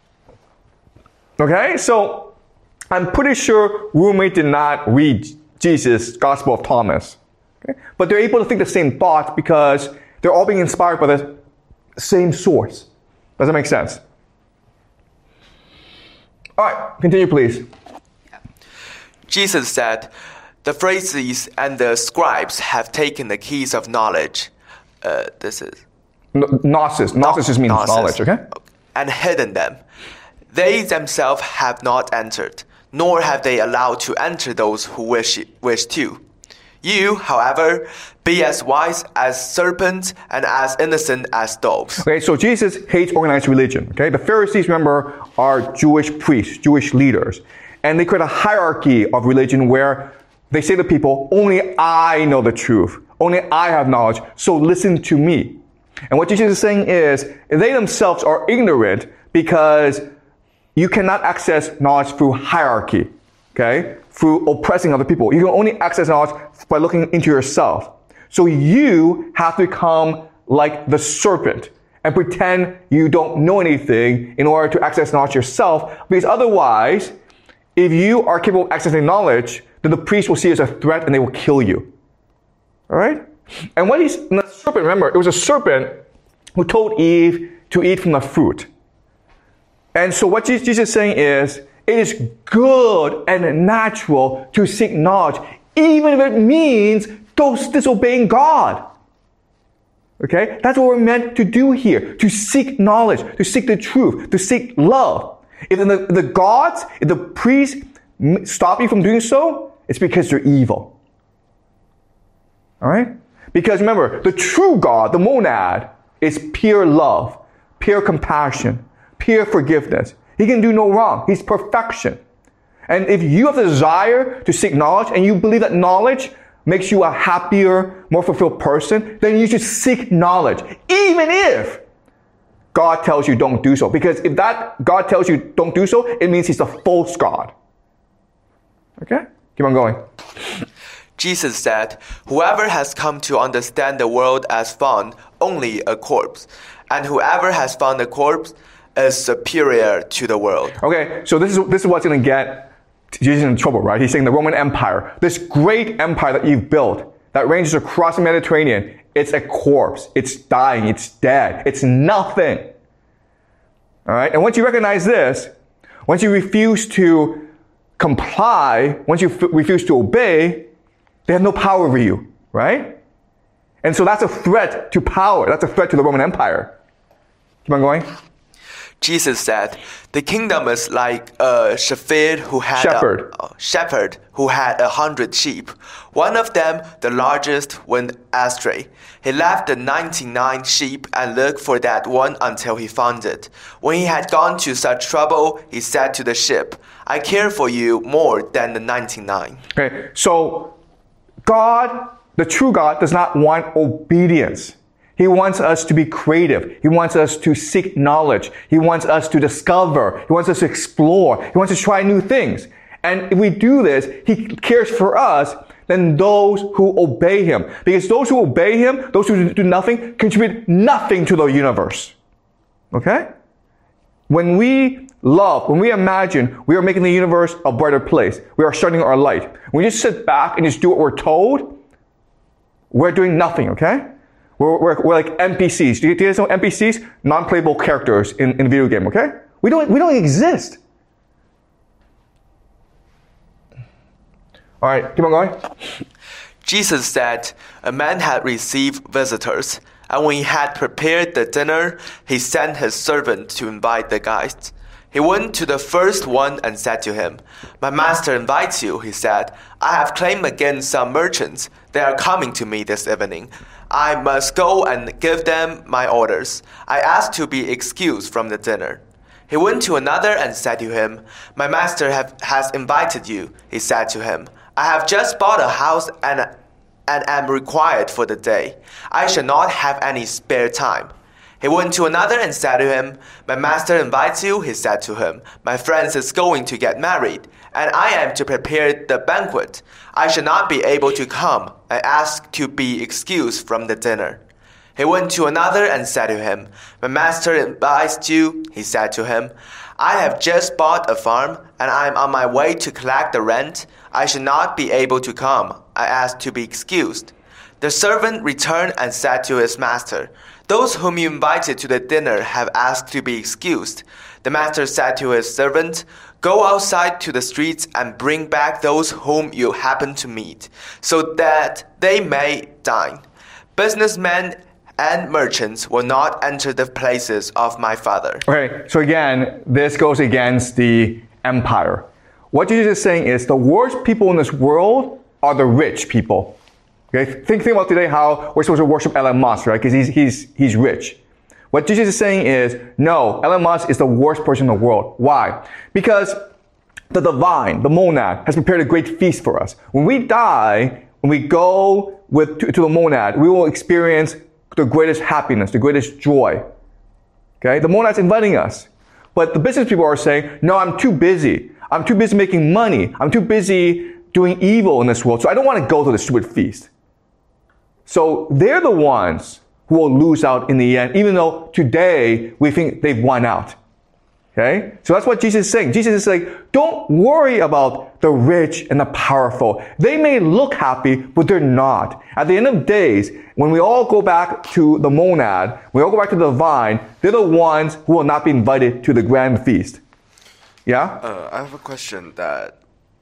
Okay? So I'm pretty sure Rumi did not read Jesus' Gospel of Thomas. Okay? But they're able to think the same thoughts because they're all being inspired by the same source. Does that make sense? All right, continue, please. Jesus said, The Pharisees and the scribes have taken the keys of knowledge. Uh, this is... Gnosis. Gnosis just means Gnosis. knowledge, okay? And hidden them. They themselves have not entered, nor have they allowed to enter those who wish, wish to. You, however, be as wise as serpents and as innocent as doves. Okay, so Jesus hates organized religion, okay? The Pharisees, remember, are Jewish priests, Jewish leaders. And they create a hierarchy of religion where they say to people, only I know the truth. Only I have knowledge, so listen to me. And what Jesus is saying is, they themselves are ignorant because you cannot access knowledge through hierarchy, okay? Through oppressing other people. You can only access knowledge by looking into yourself. So you have to become like the serpent and pretend you don't know anything in order to access knowledge yourself, because otherwise, if you are capable of accessing knowledge, then the priest will see it as a threat and they will kill you. All right? And what he's, the serpent, remember, it was a serpent who told Eve to eat from the fruit. And so what Jesus is saying is, it is good and natural to seek knowledge, even if it means disobeying God. Okay? That's what we're meant to do here, to seek knowledge, to seek the truth, to seek love. If the, the gods, if the priests stop you from doing so, it's because they're evil. All right? Because remember, the true God, the monad, is pure love, pure compassion, pure forgiveness. He can do no wrong. He's perfection. And if you have the desire to seek knowledge and you believe that knowledge makes you a happier, more fulfilled person, then you should seek knowledge, even if God tells you don't do so. Because if that God tells you don't do so, it means he's a false God. Okay? Keep on going. Jesus said, whoever has come to understand the world as found only a corpse, and whoever has found a corpse is superior to the world. Okay, so this is this is what's going to get Jesus in trouble, right? He's saying the Roman Empire, this great empire that you've built, that ranges across the Mediterranean, it's a corpse. It's dying. It's dead. It's nothing. All right? And once you recognize this, once you refuse to comply, once you f- refuse to obey, they have no power over you, right? And so that's a threat to power. That's a threat to the Roman Empire. Keep on going. Jesus said, the kingdom is like a shepherd who had shepherd. A, a shepherd who had a hundred sheep. One of them, the largest, went astray. He left the ninety-nine sheep and looked for that one until he found it. When he had gone to such trouble, he said to the sheep, I care for you more than the ninety-nine. Okay, so God, the true God, does not want obedience. He wants us to be creative. He wants us to seek knowledge. He wants us to discover. He wants us to explore. He wants us to try new things. And if we do this, he cares for us than those who obey him. Because those who obey him, those who do nothing, contribute nothing to the universe. Okay? When we love, when we imagine we are making the universe a brighter place, we are shining our light. When we just sit back and just do what we're told, we're doing nothing, okay? We're, we're, we're like N P Cs. Do you, do you guys know N P Cs? Non-playable characters in, in a video game, okay? We don't, we don't exist. All right, keep on going. Jesus said, a man had received visitors, and when he had prepared the dinner, he sent his servant to invite the guests. He went to the first one and said to him, my master invites you, he said. I have claimed against some merchants. They are coming to me this evening. I must go and give them my orders. I ask to be excused from the dinner. He went to another and said to him, my master have, has invited you. He said to him, I have just bought a house and, and am required for the day. I shall not have any spare time. He went to another and said to him, my master invites you. He said to him, my friend is going to get married, and I am to prepare the banquet. I shall not be able to come. I ask to be excused from the dinner. He went to another and said to him, my master invites you. He said to him, I have just bought a farm, and I am on my way to collect the rent. I shall not be able to come. I ask to be excused. The servant returned and said to his master, Those whom you invited to the dinner have asked to be excused. The master said to his servant, Go outside to the streets and bring back those whom you happen to meet, so that they may dine. Businessmen and merchants will not enter the places of my Father. Okay, so again, this goes against the empire. What Jesus is saying is the worst people in this world are the rich people. Okay, think, think about today how we're supposed to worship Elon Musk, right? Because he's, he's, he's rich. What Jesus is saying is, no, Elon Musk is the worst person in the world. Why? Because the divine, the monad, has prepared a great feast for us. When we die, when we go with, to, to the monad, we will experience the greatest happiness, the greatest joy. Okay? The monad's inviting us. But the business people are saying, no, I'm too busy. I'm too busy making money. I'm too busy doing evil in this world. So I don't want to go to the stupid feast. So they're the ones who will lose out in the end, even though today we think they've won out. Okay? So that's what Jesus is saying. Jesus is like, don't worry about the rich and the powerful. They may look happy, but they're not. At the end of days, when we all go back to the monad, we all go back to the vine, they're the ones who will not be invited to the grand feast. Yeah? Uh, I have a question that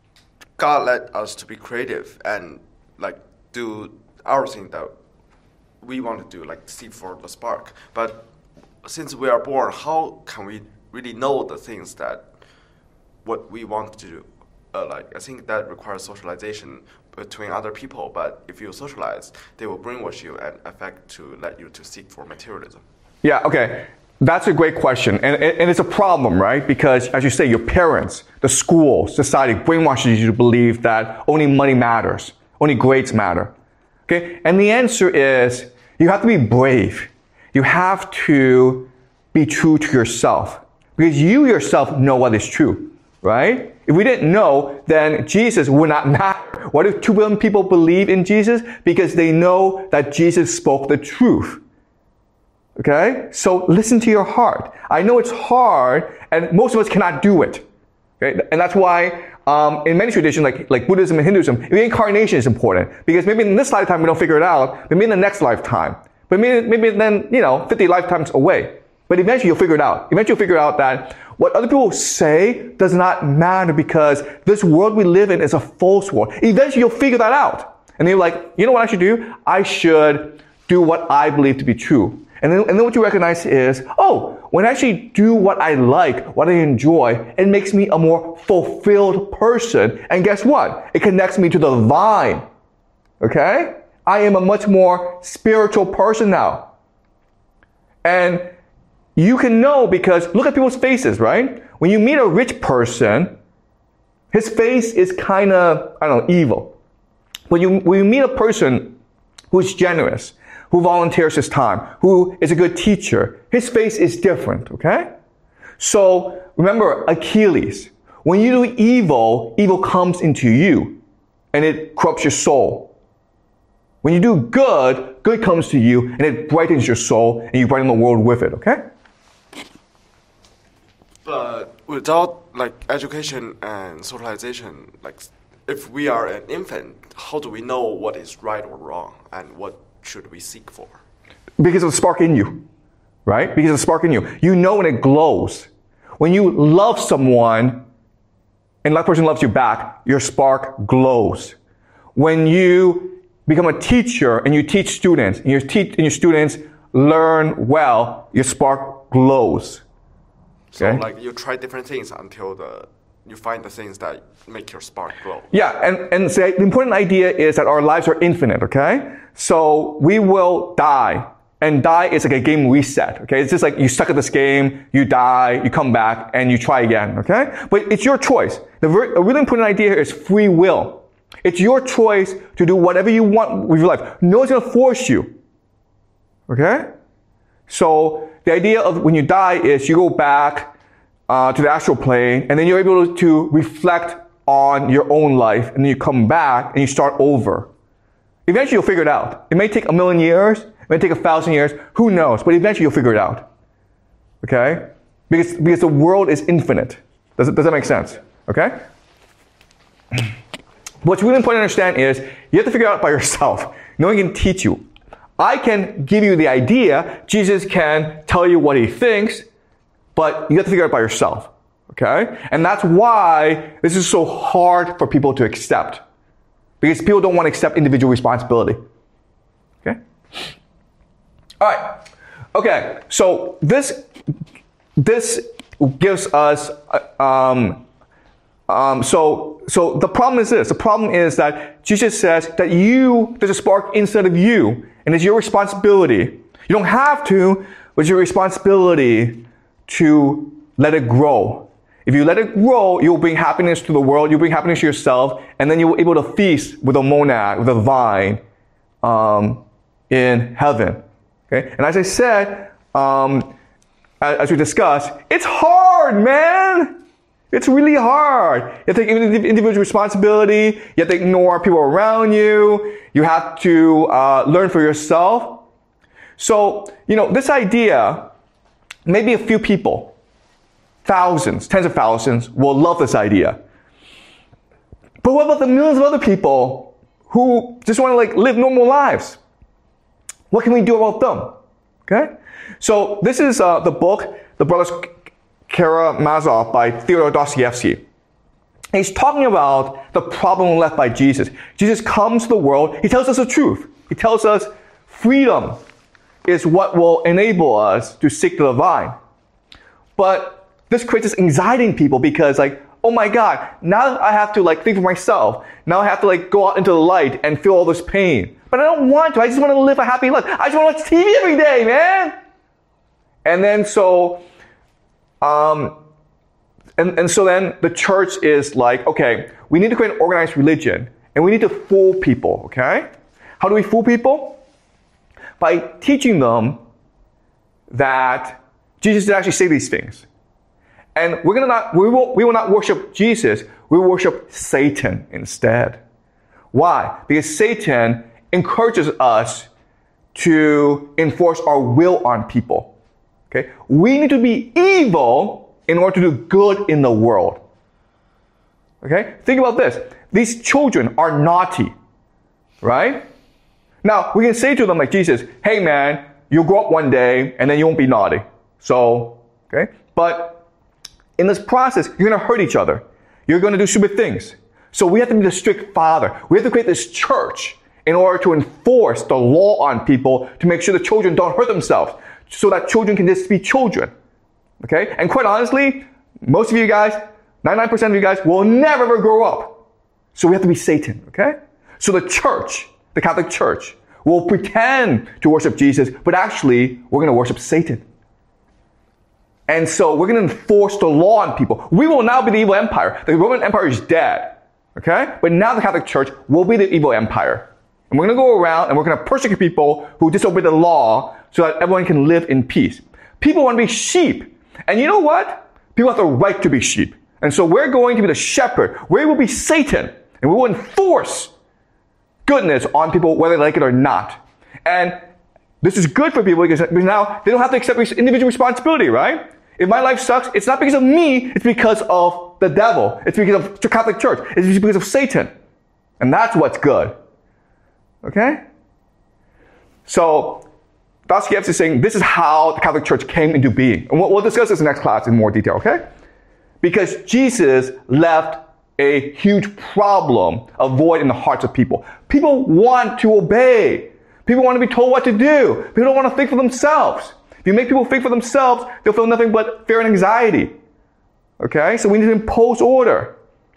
God led us to be creative and like do our thing that we want to do, like seek for the spark. But since we are born, how can we really know the things that what we want to do? Uh, like I think that requires socialization between other people. But if you socialize, they will brainwash you and affect to let you to seek for materialism. Yeah. Okay. That's a great question. And, and it's a problem, right? Because as you say, your parents, the school, society brainwashes you to believe that only money matters, only grades matter. Okay? And the answer is, you have to be brave. You have to be true to yourself. Because you yourself know what is true, right? If we didn't know, then Jesus would not matter. What if two billion people believe in Jesus? Because they know that Jesus spoke the truth. Okay? So listen to your heart. I know it's hard, and most of us cannot do it. Okay? And that's why Um, in many traditions, like, like Buddhism and Hinduism, reincarnation is important. Because maybe in this lifetime we don't figure it out, maybe in the next lifetime. But maybe, maybe then, you know, fifty lifetimes away. But eventually you'll figure it out. Eventually you'll figure out that what other people say does not matter because this world we live in is a false world. Eventually you'll figure that out. And you're like, you know what I should do? I should do what I believe to be true. And then, and then what you recognize is, oh, when I actually do what I like, what I enjoy, it makes me a more fulfilled person. And guess what? It connects me to the vine. Okay? I am a much more spiritual person now. And you can know because look at people's faces, right? When you meet a rich person, his face is kind of, I don't know, evil. When you, when you meet a person who's generous, who volunteers his time, who is a good teacher, his face is different, okay? So remember Achilles. When you do evil, evil comes into you and it corrupts your soul. When you do good, good comes to you and it brightens your soul and you brighten the world with it, okay? But without like education and socialization, like if we are an infant, how do we know what is right or wrong and what should we seek for? Because of the spark in you, right? Because of the spark in you. You know when it glows. When you love someone and that person loves you back, your spark glows. When you become a teacher and you teach students and your, te- and your students learn well, your spark glows. Okay? So like you try different things until the you find the things that make your spark glow. Yeah, and, and say the important idea is that our lives are infinite, okay? So we will die. And die is like a game reset, okay? It's just like you suck at this game, you die, you come back, and you try again, okay? But it's your choice. The very, a really important idea here is free will. It's your choice to do whatever you want with your life. No one's gonna force you, okay? So the idea of when you die is you go back Uh, to the astral plane, and then you're able to reflect on your own life, and then you come back and you start over. Eventually you'll figure it out. It may take a million years, it may take a thousand years, who knows, but eventually you'll figure it out. Okay? Because, because the world is infinite. Does, it, does that make sense? Okay? What's really important to understand is you have to figure it out by yourself. No one can teach you. I can give you the idea. Jesus can tell you what he thinks, but you have to figure it out by yourself. Okay? And that's why this is so hard for people to accept. Because people don't want to accept individual responsibility. Okay? All right. Okay. So this, this gives us, um, um, so, so the problem is this. The problem is that Jesus says that you, there's a spark inside of you, and it's your responsibility. You don't have to, but it's your responsibility to let it grow. If you let it grow, you'll bring happiness to the world, you'll bring happiness to yourself, and then you'll be able to feast with a monad, with a vine, um, in heaven. Okay? And as I said, um, as we discussed, it's hard, man! It's really hard. You have to take individual responsibility, you have to ignore people around you, you have to uh, learn for yourself. So, you know, this idea, maybe a few people, thousands, tens of thousands will love this idea. But what about the millions of other people who just want to like live normal lives? What can we do about them? Okay? So this is uh, the book, The Brothers Karamazov by Theodore Dostoevsky. He's talking about the problem left by Jesus. Jesus comes to the world, he tells us the truth. He tells us freedom is what will enable us to seek the divine. But this creates this anxiety in people because like, oh my God, now I have to like think for myself. Now I have to like go out into the light and feel all this pain. But I don't want to. I just want to live a happy life. I just want to watch T V every day, man. And then so, um, and, and so then the church is like, okay, we need to create an organized religion and we need to fool people, okay? How do we fool people? By teaching them that Jesus did actually say these things. And we're gonna not, we will, we will not worship Jesus. We will worship Satan instead. Why? Because Satan encourages us to enforce our will on people. Okay? We need to be evil in order to do good in the world. Okay? Think about this. These children are naughty. Right? Now, we can say to them like Jesus, hey man, you'll grow up one day and then you won't be naughty. So, okay? But in this process, you're going to hurt each other. You're going to do stupid things. So we have to be the strict father. We have to create this church in order to enforce the law on people to make sure the children don't hurt themselves, so that children can just be children. Okay? And quite honestly, most of you guys, ninety-nine percent of you guys will never ever grow up. So we have to be Satan. Okay? So the church, the Catholic Church, will pretend to worship Jesus, but actually we're going to worship Satan. And so we're going to enforce the law on people. We will now be the evil empire. The Roman Empire is dead. Okay? But now the Catholic Church will be the evil empire. And we're going to go around and we're going to persecute people who disobey the law so that everyone can live in peace. People want to be sheep. And you know what? People have the right to be sheep. And so we're going to be the shepherd. We will be Satan. And we will enforce goodness on people whether they like it or not. And this is good for people because now they don't have to accept individual responsibility, right? If my life sucks, it's not because of me, it's because of the devil. It's because of the Catholic Church. It's because of Satan. And that's what's good. Okay? So, Dostoevsky is saying this is how the Catholic Church came into being. And we'll, we'll discuss this in the next class in more detail, okay? Because Jesus left a huge problem, a void in the hearts of people. People want to obey. People want to be told what to do. People don't want to think for themselves. If you make people think for themselves, they'll feel nothing but fear and anxiety. Okay? So we need to impose order.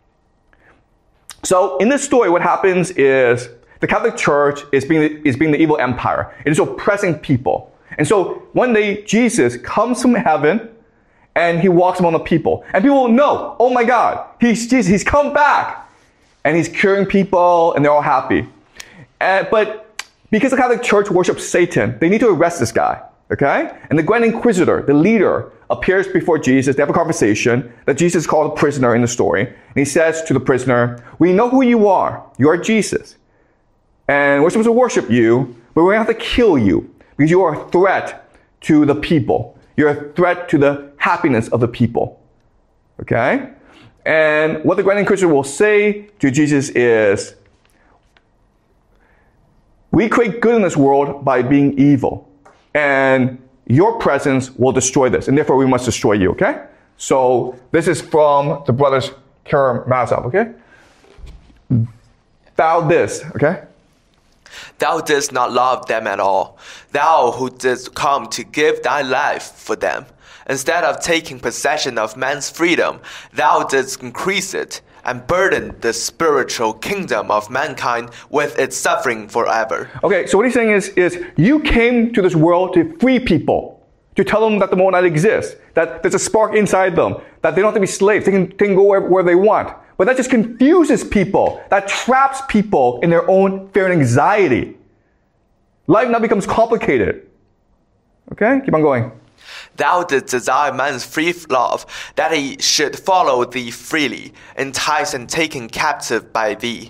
So in this story, what happens is the Catholic Church is being, is being the evil empire. It is oppressing people. And so one day, Jesus comes from heaven and he walks among the people. And people know, oh my God, he's Jesus, he's come back. And he's curing people and they're all happy. And, but because the Catholic Church worships Satan, they need to arrest this guy. Okay? And the Grand Inquisitor, the leader, appears before Jesus. They have a conversation that Jesus is called a prisoner in the story. And he says to the prisoner, we know who you are. You are Jesus. And we're supposed to worship you, but we're going to have to kill you because you are a threat to the people. You're a threat to the happiness of the people. Okay? And what the Grand Inquisitor will say to Jesus is, we create good in this world by being evil. And your presence will destroy this, and therefore we must destroy you, okay? So this is from the brothers Karamazov, okay? Thou this, okay? Thou didst not love them at all, thou who didst come to give thy life for them. Instead of taking possession of man's freedom, thou didst increase it and burden the spiritual kingdom of mankind with its suffering forever. Okay, so what he's saying is, is you came to this world to free people, to tell them that the monad exists, that there's a spark inside them, that they don't have to be slaves, they can, they can go where, where they want. But that just confuses people. That traps people in their own fear and anxiety. Life now becomes complicated. Okay? Keep on going. Thou didst desire man's free love, that he should follow thee freely, enticed and taken captive by thee.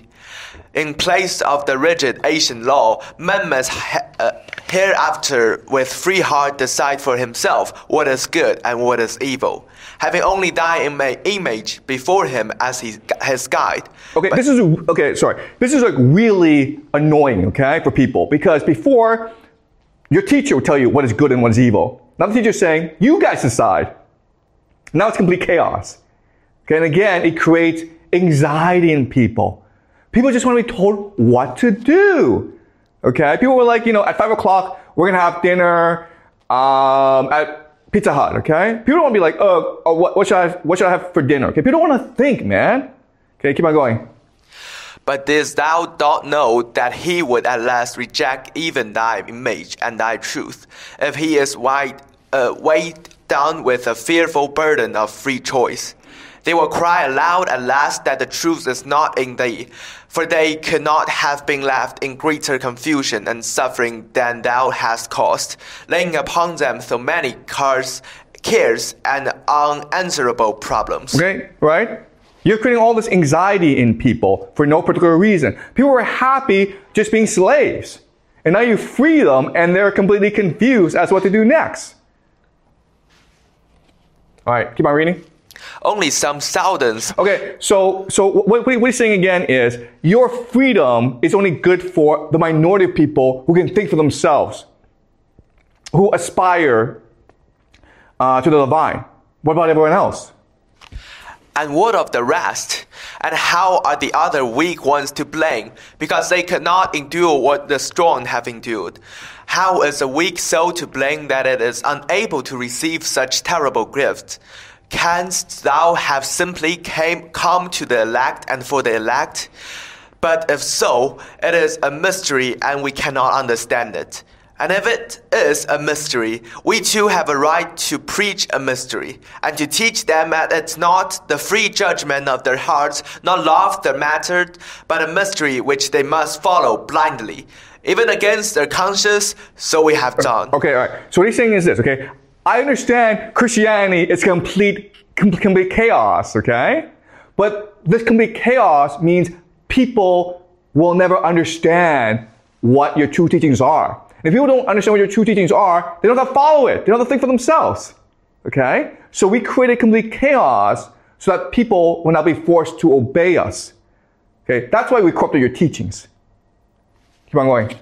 In place of the rigid ancient law, man must ha- uh, hereafter with free heart decide for himself what is good and what is evil, having only thy ima- image before him as his, his guide. Okay, but, this is, okay, sorry. This is like really annoying, okay, for people, because before, your teacher would tell you what is good and what is evil. Now the teacher's saying, you guys decide. Now it's complete chaos. Okay, and again, it creates anxiety in people. People just want to be told what to do. Okay? People were like, you know, at five o'clock, we're going to have dinner um, at Pizza Hut. Okay? People don't want to be like, oh, oh what, what, should I have, what should I have for dinner? Okay? People don't want to think, man. Okay, keep on going. But didst thou not know that he would at last reject even thy image and thy truth, if he is weighed, uh, weighed down with a fearful burden of free choice? They will cry aloud at last that the truth is not in thee, for they could not have been left in greater confusion and suffering than thou hast caused, laying upon them so many cares, cares and unanswerable problems. Okay, right? You're creating all this anxiety in people for no particular reason. People were happy just being slaves. And now you free them and they're completely confused as to what to do next. All right, keep on reading. Only some thousands. Okay, so so what, what he's saying again is your freedom is only good for the minority of people who can think for themselves, who aspire uh, to the divine. What about everyone else? And what of the rest? And how are the other weak ones to blame, because they cannot endure what the strong have endured? How is a weak soul to blame that it is unable to receive such terrible gifts? Canst thou have simply came, come to the elect and for the elect? But if so, it is a mystery and we cannot understand it. And if it is a mystery, we too have a right to preach a mystery, and to teach them that it's not the free judgment of their hearts, not love that mattered, but a mystery which they must follow blindly, even against their conscience, so we have done. Okay, all right. So what he's saying is this, okay? I understand Christianity is complete, complete chaos, okay? But this complete chaos means people will never understand what your true teachings are. And if people don't understand what your true teachings are, they don't have to follow it. They don't have to think for themselves, okay? So we created complete chaos so that people will not be forced to obey us, okay? That's why we corrupted your teachings. Keep on going.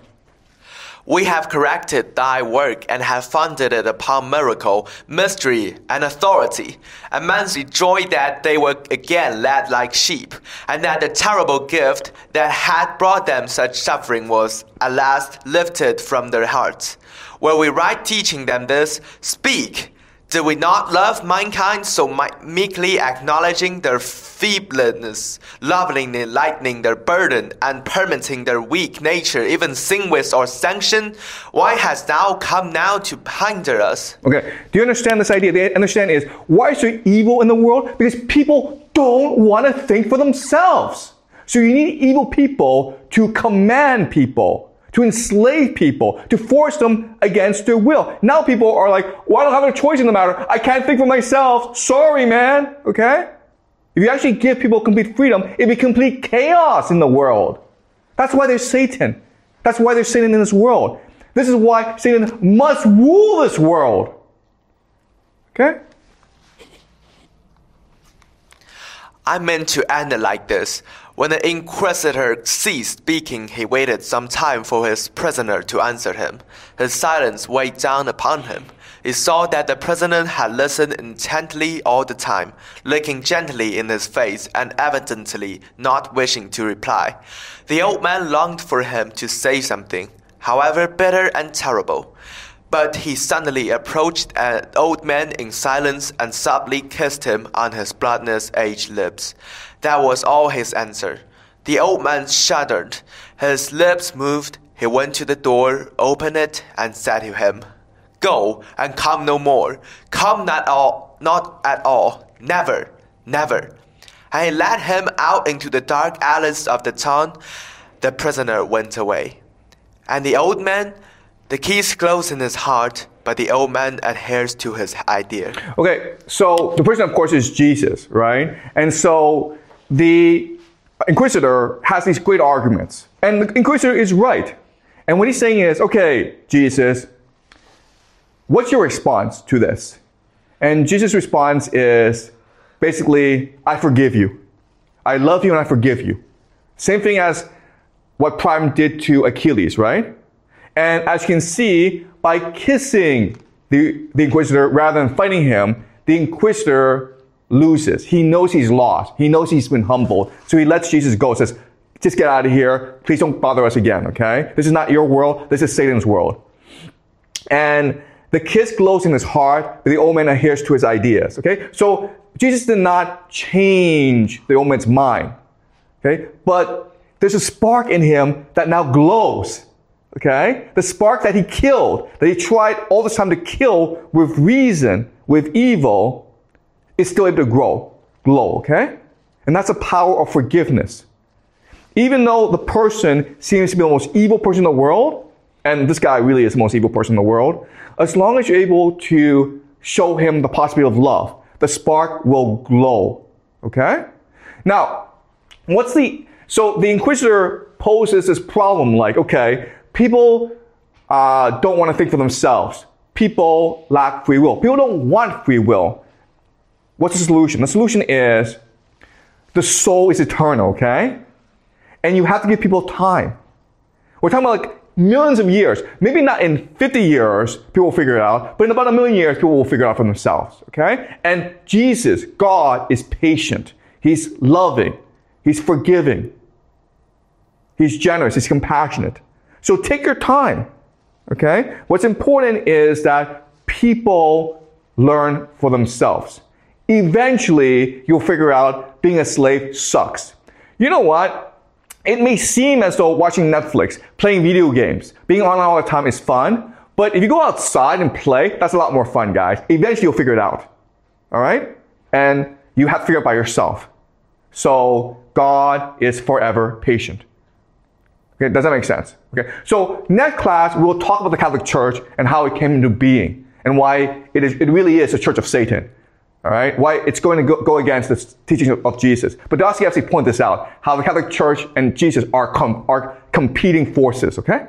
We have corrected thy work and have founded it upon miracle, mystery, and authority. And men rejoice that they were again led like sheep, and that the terrible gift that had brought them such suffering was at last lifted from their hearts. Were we right teaching them this? Speak! Did we not love mankind so meekly acknowledging their feebleness, lovingly lightening their burden, and permitting their weak nature even sin with or sanction? Why hast thou come now to hinder us? Okay, do you understand this idea? They understand is, why is there evil in the world? Because people don't want to think for themselves. So you need evil people to command people, to enslave people, to force them against their will. Now people are like, well, I don't have a choice in the matter. I can't think for myself. Sorry, man. Okay? If you actually give people complete freedom, it'd be complete chaos in the world. That's why there's Satan. That's why there's Satan in this world. This is why Satan must rule this world. Okay? I meant to end it like this. When the inquisitor ceased speaking, he waited some time for his prisoner to answer him. His silence weighed down upon him. He saw that the prisoner had listened intently all the time, looking gently in his face and evidently not wishing to reply. The old man longed for him to say something, however bitter and terrible. But he suddenly approached an old man in silence and softly kissed him on his bloodless aged lips. That was all his answer. The old man shuddered. His lips moved. He went to the door, opened it, and said to him, "Go, and come no more. Come not all, not at all. Never, never." And he led him out into the dark alleys of the town. The prisoner went away. And the old man, the keys closed in his heart, but the old man adheres to his idea. Okay, so the person, of course, is Jesus, right? And so the inquisitor has these great arguments. And the inquisitor is right. And what he's saying is, okay, Jesus, what's your response to this? And Jesus' response is basically, I forgive you. I love you and I forgive you. Same thing as what Priam did to Achilles, right? And as you can see, by kissing the, the inquisitor rather than fighting him, the inquisitor loses. He knows he's lost. He knows he's been humbled. So he lets Jesus go, says, just get out of here. Please don't bother us again, okay? This is not your world. This is Satan's world. And the kiss glows in his heart, but the old man adheres to his ideas, okay? So Jesus did not change the old man's mind, okay? But there's a spark in him that now glows, okay? The spark that he killed, that he tried all this time to kill with reason, with evil, is still able to grow, glow, okay? And that's the power of forgiveness. Even though the person seems to be the most evil person in the world, and this guy really is the most evil person in the world, as long as you're able to show him the possibility of love, the spark will glow, okay? Now, what's the, so the inquisitor poses this problem like, okay, people uh, don't want to think for themselves. People lack free will. People don't want free will. What's the solution? The solution is the soul is eternal, okay? And you have to give people time. We're talking about like millions of years. Maybe not in fifty years, people will figure it out, but in about a million years, people will figure it out for themselves, okay? And Jesus, God, is patient. He's loving. He's forgiving. He's generous. He's compassionate. So take your time, okay? What's important is that people learn for themselves. Eventually, you'll figure out being a slave sucks. You know what? It may seem as though watching Netflix, playing video games, being online all the time is fun, but if you go outside and play, that's a lot more fun, guys. Eventually, you'll figure it out, all right? And you have to figure it out by yourself. So God is forever patient. Okay, does that make sense? Okay, so next class, we'll talk about the Catholic Church and how it came into being and why it is, it really is a church of Satan. All right, why it's going to go, go against the teaching of, of Jesus. But Dostoevsky pointed this out, how the Catholic Church and Jesus are, com, are competing forces, okay?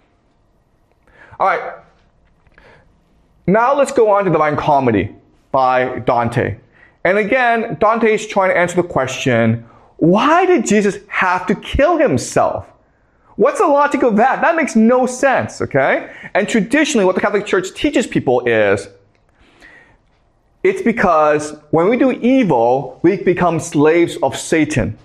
All right, now let's go on to Divine Comedy by Dante. And again, Dante is trying to answer the question, why did Jesus have to kill himself? What's the logic of that? That makes no sense, okay? And traditionally, what the Catholic Church teaches people is, it's because when we do evil, we become slaves of Satan.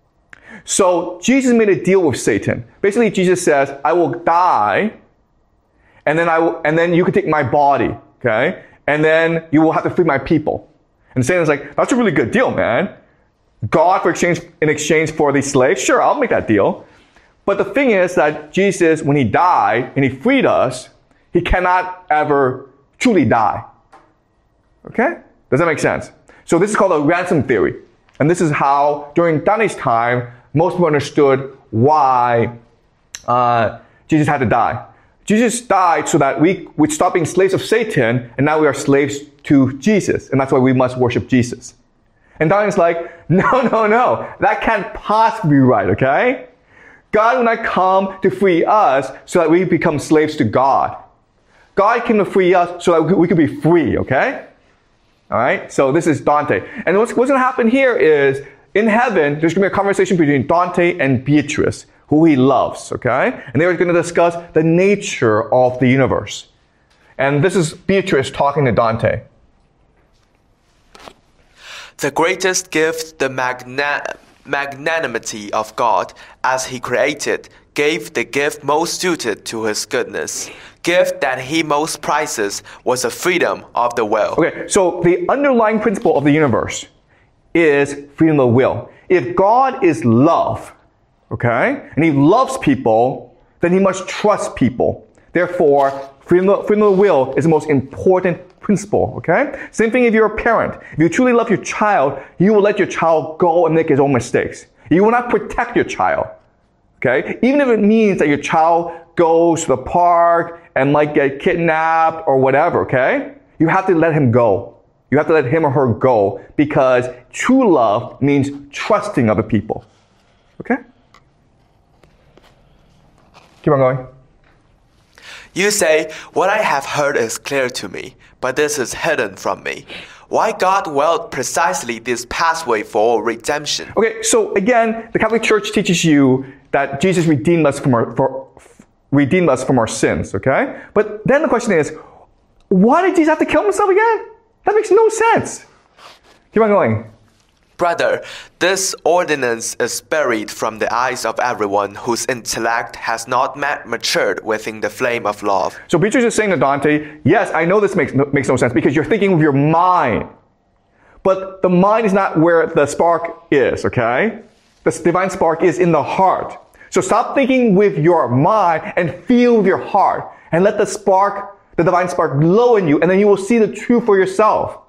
So Jesus made a deal with Satan. Basically, Jesus says, I will die, and then I will, and then you can take my body, okay? And then you will have to free my people. And Satan's like, that's a really good deal, man. God for exchange, in exchange for these slaves? Sure, I'll make that deal. But the thing is that Jesus, when he died and he freed us, he cannot ever truly die. Okay? Does that make sense? So this is called a ransom theory. And this is how, during Dante's time, most people understood why uh, Jesus had to die. Jesus died so that we would stop being slaves of Satan, and now we are slaves to Jesus. And that's why we must worship Jesus. And Dante's like, no, no, no. That can't possibly be right, okay? God will not come to free us so that we become slaves to God. God came to free us so that we could be free, okay? All right, so this is Dante. And what's, what's going to happen here is in heaven, there's going to be a conversation between Dante and Beatrice, who he loves, okay? And they're going to discuss the nature of the universe. And this is Beatrice talking to Dante. The greatest gift, the magna- magnanimity of God, as he created, gave the gift most suited to his goodness. Gift that he most prizes was the freedom of the will. Okay, so the underlying principle of the universe is freedom of will. If God is love, okay, and he loves people, then he must trust people. Therefore, freedom of, freedom of will is the most important principle, okay? Same thing if you're a parent. If you truly love your child, you will let your child go and make his own mistakes. You will not protect your child, okay? Even if it means that your child goes to the park and might get kidnapped or whatever, okay? You have to let him go. You have to let him or her go because true love means trusting other people, okay? Keep on going. You say, what I have heard is clear to me, but this is hidden from me. Why God willed precisely this pathway for redemption? Okay, so again, the Catholic Church teaches you that Jesus redeemed us from our, for, redeemed us from our sins, okay? But then the question is, why did Jesus have to kill himself again? That makes no sense. Keep on going. Brother, this ordinance is buried from the eyes of everyone whose intellect has not matured within the flame of love. So Beatrice is saying to Dante, yes, I know this makes no, makes no sense because you're thinking with your mind. But the mind is not where the spark is, okay? The divine spark is in the heart. So stop thinking with your mind and feel with your heart. And let the spark, the divine spark, glow in you, and then you will see the truth for yourself.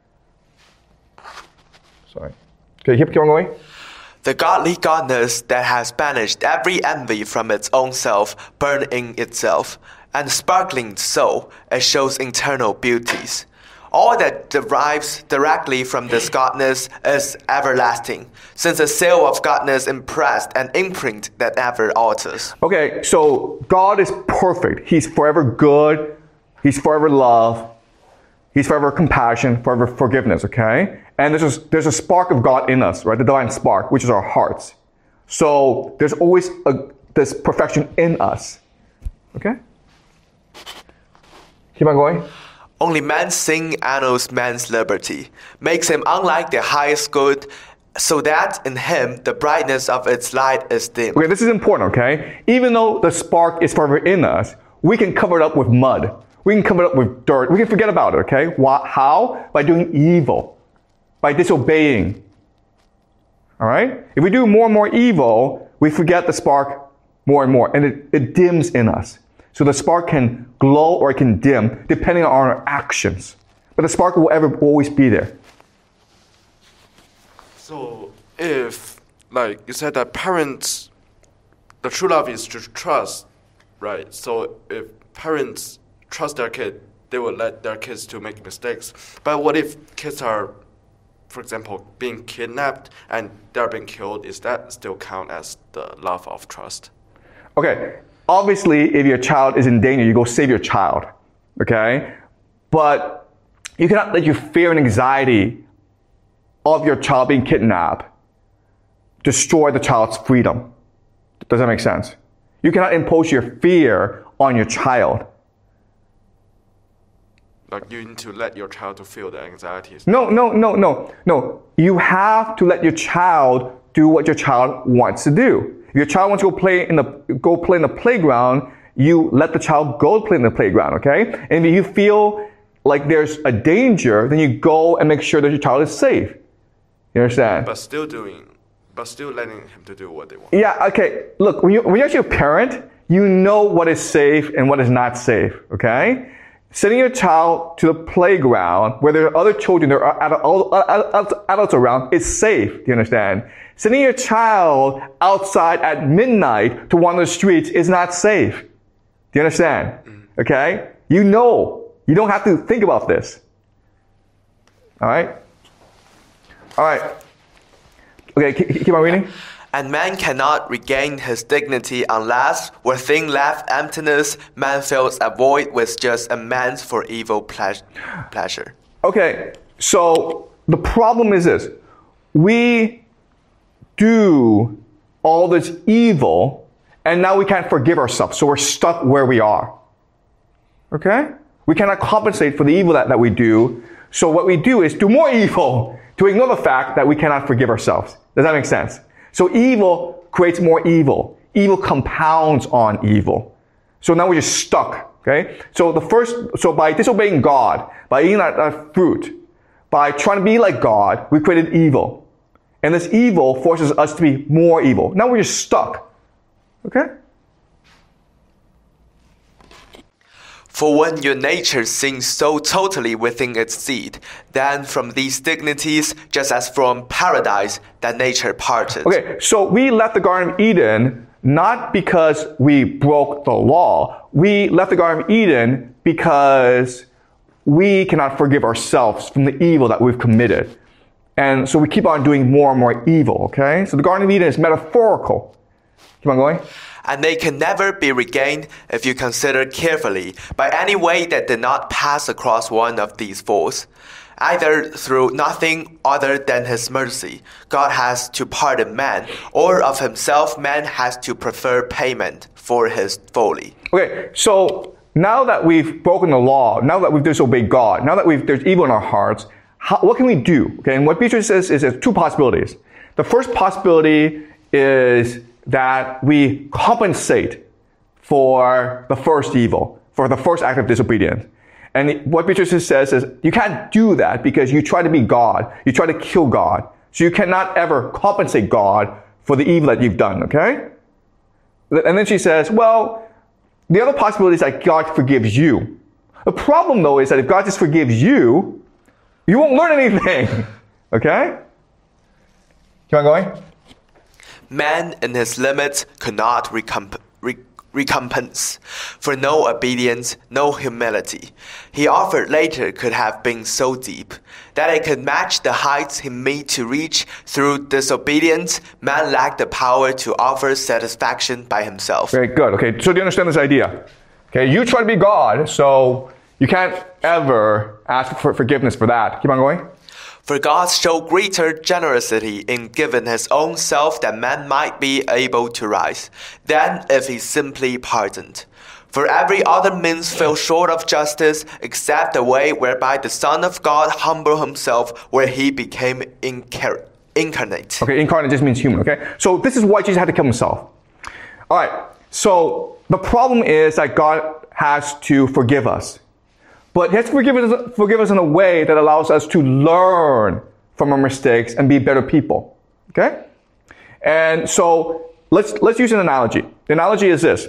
Sorry. Okay, keep going. The godly godness that has banished every envy from its own self, burned in itself, and sparkling so, it shows internal beauties. All that derives directly from this godness is everlasting, since the seal of godness impressed an imprint that never alters. Okay, so God is perfect. He's forever good. He's forever love. He's forever compassion, forever forgiveness, okay? And there's a, there's a spark of God in us, right? The divine spark, which is our hearts. So there's always a, this perfection in us, okay? Keep on going. Only man's sin annuls man's liberty, makes him unlike the highest good, so that in him the brightness of its light is dim. Okay, this is important, okay? Even though the spark is forever in us, we can cover it up with mud. We can cover it up with dirt. We can forget about it, okay? Why, how? By doing evil. By disobeying. All right? If we do more and more evil, we forget the spark more and more. And it, it dims in us. So the spark can glow or it can dim depending on our actions. But the spark will ever always be there. So if, like you said, that parents, the true love is to trust, right? So if parents trust their kid, they will let their kids to make mistakes. But what if kids are, for example, being kidnapped and they're being killed? Is that still count as the love of trust? Okay, obviously, if your child is in danger, you go save your child, okay? But you cannot let your fear and anxiety of your child being kidnapped destroy the child's freedom. Does that make sense? You cannot impose your fear on your child. Like you need to let your child to feel the anxieties. No, no, no, no, no. You have to let your child do what your child wants to do. If your child wants to go play in the go play in the playground, you let the child go play in the playground, okay? And if you feel like there's a danger, then you go and make sure that your child is safe. You understand? But still doing, but still letting him to do what they want. Yeah, okay. Look, when, you, when you're actually a parent, you know what is safe and what is not safe, okay? Sending your child to the playground where there are other children, there are adults around, is safe. Do you understand? Sending your child outside at midnight to wander the streets is not safe. Do you understand? Okay? You know. You don't have to think about this. All right? All right. Okay, keep on reading. And man cannot regain his dignity unless, within left emptiness, man fills a void with just immense for evil pleasure. Okay, so the problem is this. We do all this evil, and now we can't forgive ourselves. So we're stuck where we are. Okay? We cannot compensate for the evil that, that we do. So what we do is do more evil to ignore the fact that we cannot forgive ourselves. Does that make sense? So evil creates more evil. Evil compounds on evil. So now we're just stuck. Okay? So the first, so by disobeying God, by eating that, that fruit, by trying to be like God, we created evil. And this evil forces us to be more evil. Now we're just stuck. Okay? For when your nature sinks so totally within its seed, then from these dignities, just as from paradise, that nature parted. Okay, so we left the Garden of Eden not because we broke the law. We left the Garden of Eden because we cannot forgive ourselves from the evil that we've committed. And so we keep on doing more and more evil, okay? So the Garden of Eden is metaphorical. Keep on going. And they can never be regained if you consider carefully by any way that did not pass across one of these faults. Either through nothing other than his mercy, God has to pardon man, or of himself man has to prefer payment for his folly. Okay, so now that we've broken the law, now that we've disobeyed God, now that we've, there's evil in our hearts, how, what can we do? Okay, and what Beatrice says is there's two possibilities. The first possibility is that we compensate for the first evil, for the first act of disobedience. And what Beatrice says is, you can't do that because you try to be God. You try to kill God. So you cannot ever compensate God for the evil that you've done, okay? And then she says, well, the other possibility is that God forgives you. The problem, though, is that if God just forgives you, you won't learn anything, okay? Keep on going. Man in his limits could not recomp- re- recompense, for no obedience, no humility he offered later could have been so deep that it could match the heights he made to reach. Through disobedience, man lacked the power to offer satisfaction by himself. Very good. Okay, so do you understand this idea? Okay, you try to be God, so you can't ever ask for forgiveness for that. Keep on going. For God showed greater generosity in giving his own self that man might be able to rise, than if he simply pardoned. For every other means fell short of justice, except the way whereby the Son of God humbled himself, where he became incar- incarnate. Okay, incarnate just means human, okay? So this is why Jesus had to kill himself. All right, so the problem is that God has to forgive us. But he has to forgive us, forgive us in a way that allows us to learn from our mistakes and be better people. Okay? And so let's let's use an analogy. The analogy is this.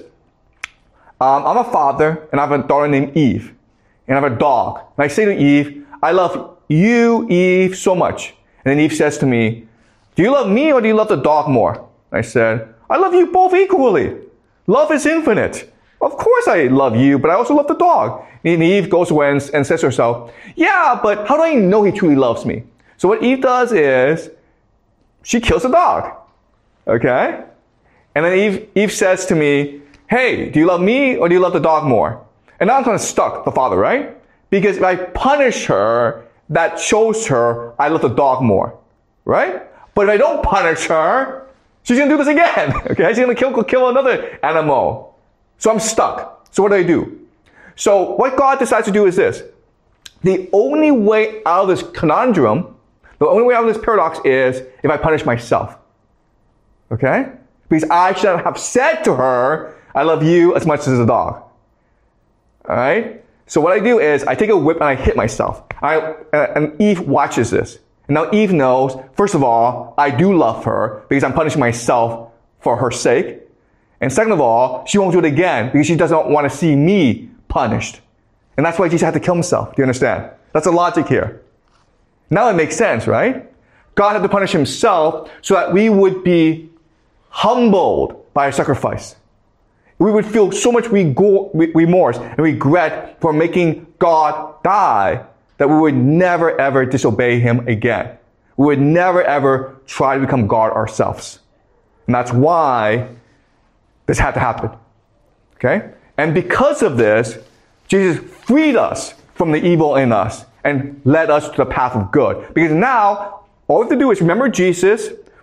Um, I'm a father, and I have a daughter named Eve. And I have a dog. And I say to Eve, I love you, Eve, so much. And then Eve says to me, do you love me or do you love the dog more? And I said, I love you both equally. Love is infinite. Of course I love you, but I also love the dog. And Eve goes away and, and says to herself, yeah, but how do I know he truly loves me? So what Eve does is, she kills the dog. Okay? And then Eve, Eve says to me, hey, do you love me or do you love the dog more? And now I'm kind of stuck, the father, right? Because if I punish her, that shows her I love the dog more. Right? But if I don't punish her, she's going to do this again. Okay? She's going to kill, kill another animal. So I'm stuck. So what do I do? So what God decides to do is this. The only way out of this conundrum, the only way out of this paradox is if I punish myself. Okay? Because I should have said to her, I love you as much as the dog. Alright? So what I do is I take a whip and I hit myself. I, and Eve watches this. And now Eve knows, first of all, I do love her because I'm punishing myself for her sake. And second of all, she won't do it again because she doesn't want to see me punished. And that's why Jesus had to kill himself. Do you understand? That's the logic here. Now it makes sense, right? God had to punish himself so that we would be humbled by a sacrifice. We would feel so much remorse and regret for making God die that we would never ever disobey him again. We would never ever try to become God ourselves. And that's why this had to happen. Okay? And because of this, Jesus freed us from the evil in us and led us to the path of good. Because now, all we have to do is remember Jesus,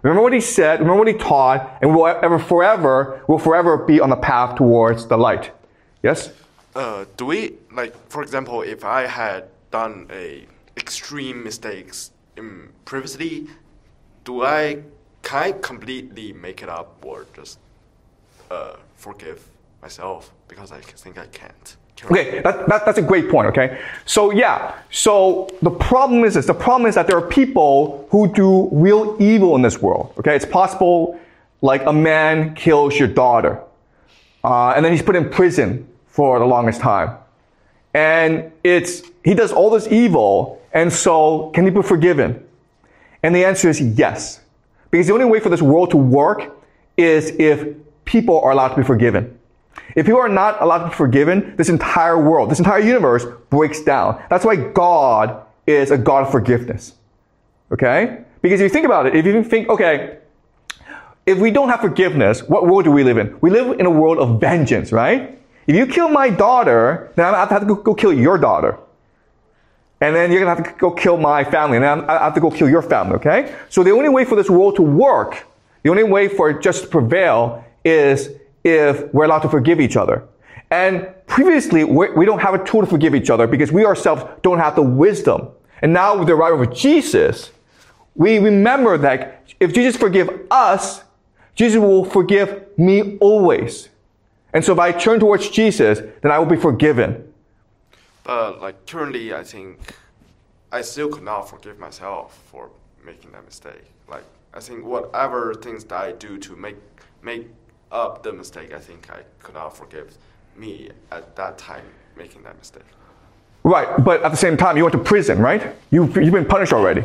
Remember what he said, remember what he taught, and we'll ever forever, will forever be on the path towards the light. Yes? Uh, do we, like, for example, if I had done a extreme mistakes in previously, do I, can I completely make it up or just uh, forgive myself? Because I think I can't. Okay, that, that, that's a great point, okay? So yeah, so the problem is this, the problem is that there are people who do real evil in this world, okay? It's possible, like a man kills your daughter, uh, and then he's put in prison for the longest time. And it's, he does all this evil, and so can he be forgiven? And the answer is yes. Because the only way for this world to work is if people are allowed to be forgiven. If people are not allowed to be forgiven, this entire world, this entire universe breaks down. That's why God is a God of forgiveness. Okay? Because if you think about it, if you think, okay, if we don't have forgiveness, what world do we live in? We live in a world of vengeance, right? If you kill my daughter, then I'm going to have to go, go kill your daughter. And then you're going to have to go kill my family, and then I have to go kill your family, okay? So the only way for this world to work, the only way for justice to prevail is if we're allowed to forgive each other. And previously, we're, we don't have a tool to forgive each other because we ourselves don't have the wisdom. And now with the arrival of Jesus, we remember that if Jesus forgives us, Jesus will forgive me always. And so if I turn towards Jesus, then I will be forgiven. But like currently, I think I still could not forgive myself for making that mistake. Like I think whatever things that I do to make make up the mistake, I think I could not forgive me at that time making that mistake. Right, but at the same time, you went to prison, right? You've, you've been punished already.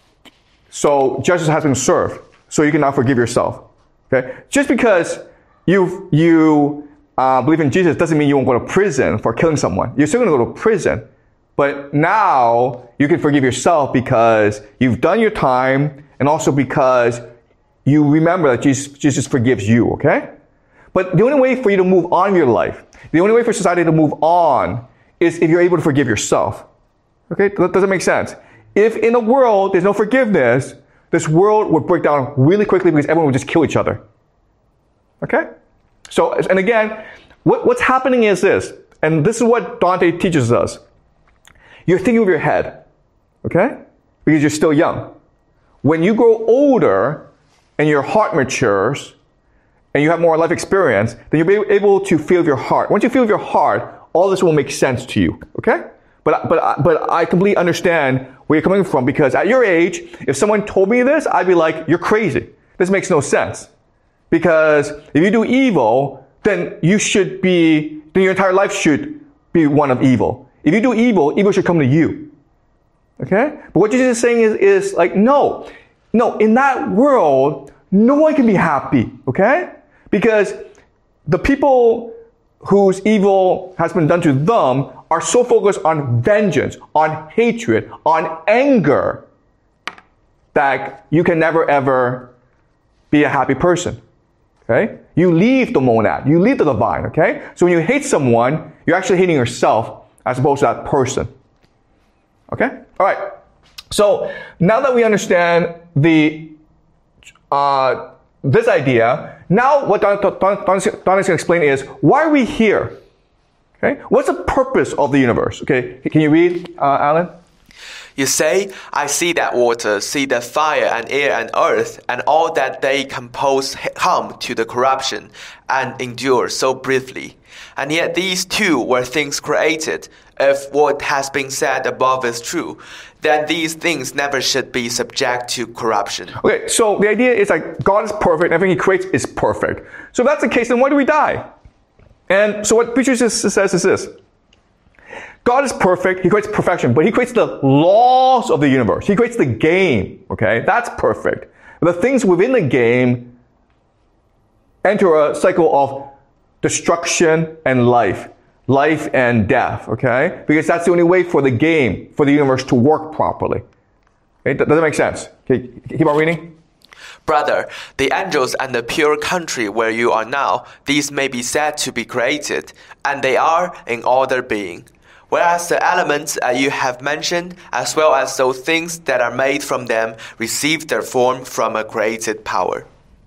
So justice has been served, so you can now forgive yourself. Okay? Just because you you uh, believe in Jesus doesn't mean you won't go to prison for killing someone. You're still going to go to prison, but now you can forgive yourself because you've done your time, and also because you remember that Jesus, Jesus forgives you, okay? But the only way for you to move on in your life, the only way for society to move on is if you're able to forgive yourself. Okay? Does that make sense? If in the world there's no forgiveness, this world would break down really quickly because everyone would just kill each other. Okay? So, and again, what, what's happening is this, and this is what Dante teaches us. You're thinking with your head, okay? Because you're still young. When you grow older, and your heart matures, and you have more life experience, then you'll be able to feel with your heart. Once you feel with your heart, all this will make sense to you, okay? But, but, but I completely understand where you're coming from, because at your age, if someone told me this, I'd be like, you're crazy. This makes no sense. Because if you do evil, then you should be, then your entire life should be one of evil. If you do evil, evil should come to you. Okay? But what Jesus is saying is, is like, no. No, in that world, no one can be happy, okay? Because the people whose evil has been done to them are so focused on vengeance, on hatred, on anger, that you can never ever be a happy person, okay? You leave the monad, you leave the divine, okay? So when you hate someone, you're actually hating yourself as opposed to that person, okay? All right. So now that we understand the uh, this idea, now what Don, Don, Don, Don is going to explain is, why are we here? Okay, what's the purpose of the universe? Okay, can you read, uh, Alan? You say, I see that water, see that fire and air and earth, and all that they compose come to the corruption and endure so briefly. And yet these two were things created. If what has been said above is true, then these things never should be subject to corruption. Okay, so the idea is like God is perfect, everything He creates is perfect. So if that's the case, then why do we die? And so what Petrus says is this. God is perfect, He creates perfection, but He creates the laws of the universe. He creates the game, okay? That's perfect. The things within the game enter a cycle of destruction and life. Life and death, okay? Because that's the only way for the game, for the universe to work properly. Okay? Does that make sense? Okay, keep on reading. Brother, the angels and the pure country where you are now, these may be said to be created, and they are in all their being. whereas the elements uh, you have mentioned, as well as those things that are made from them, receive their form from a created power.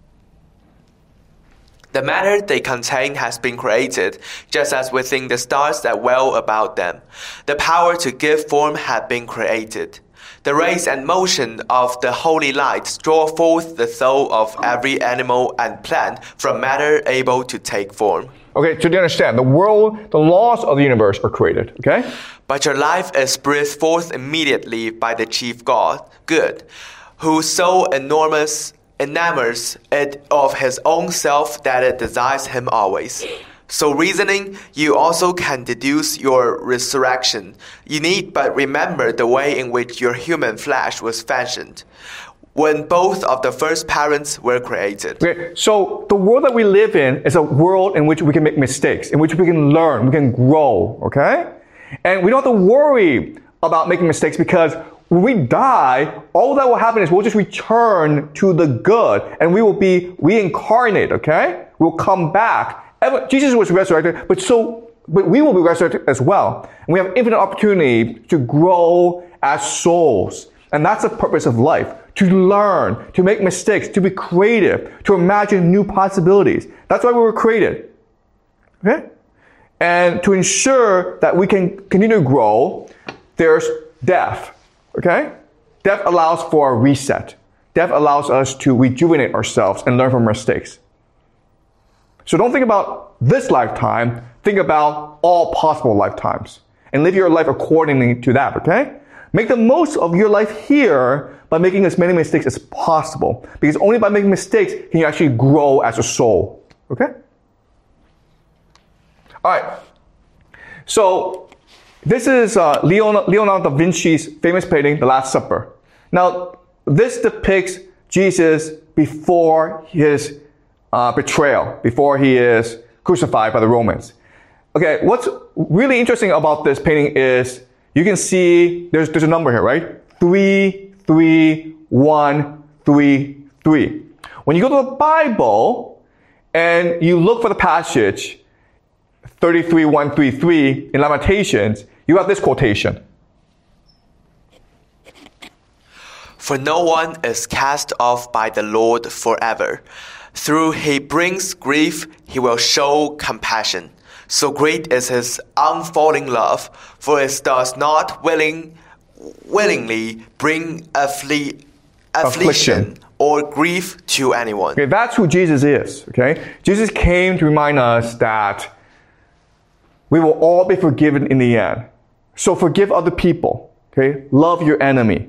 The matter they contain has been created, just as within the stars that whirl about them. The power to give form had been created. The rays and motion of the holy light draw forth the soul of every animal and plant from matter able to take form. Okay, so do you understand? The world, the laws of the universe are created, okay? But your life is breathed forth immediately by the chief God, good, who so enormous enamors it of his own self that it desires him always. So reasoning, you also can deduce your resurrection. You need but remember the way in which your human flesh was fashioned, when both of the first parents were created. Okay, so the world that we live in is a world in which we can make mistakes, in which we can learn, we can grow, okay? And we don't have to worry about making mistakes because when we die, all that will happen is we'll just return to the good and we will be reincarnate, okay? We'll come back. Jesus was resurrected, but so but we will be resurrected as well. And we have infinite opportunity to grow as souls. And that's the purpose of life. To learn, to make mistakes, to be creative, to imagine new possibilities. That's why we were created. Okay? And to ensure that we can continue to grow, there's death. Okay? Death allows for a reset. Death allows us to rejuvenate ourselves and learn from our mistakes. So don't think about this lifetime, think about all possible lifetimes. And live your life accordingly to that, okay? Make the most of your life here by making as many mistakes as possible. Because only by making mistakes can you actually grow as a soul, okay? Alright, so this is uh, Leonardo da Vinci's famous painting, The Last Supper. Now, this depicts Jesus before his uh, betrayal, before he is crucified by the Romans. Okay, what's really interesting about this painting is you can see there's, there's a number here, right? Three, three, one, three, three. When you go to the Bible and you look for the passage thirty-three, one, three, three in Lamentations, you have this quotation. For no one is cast off by the Lord forever. Through he brings grief, he will show compassion. So great is his unfailing love, for it does not willing, willingly bring affli- affliction, affliction or grief to anyone. Okay, that's who Jesus is, okay? Jesus came to remind us that we will all be forgiven in the end. So forgive other people, okay? Love your enemy.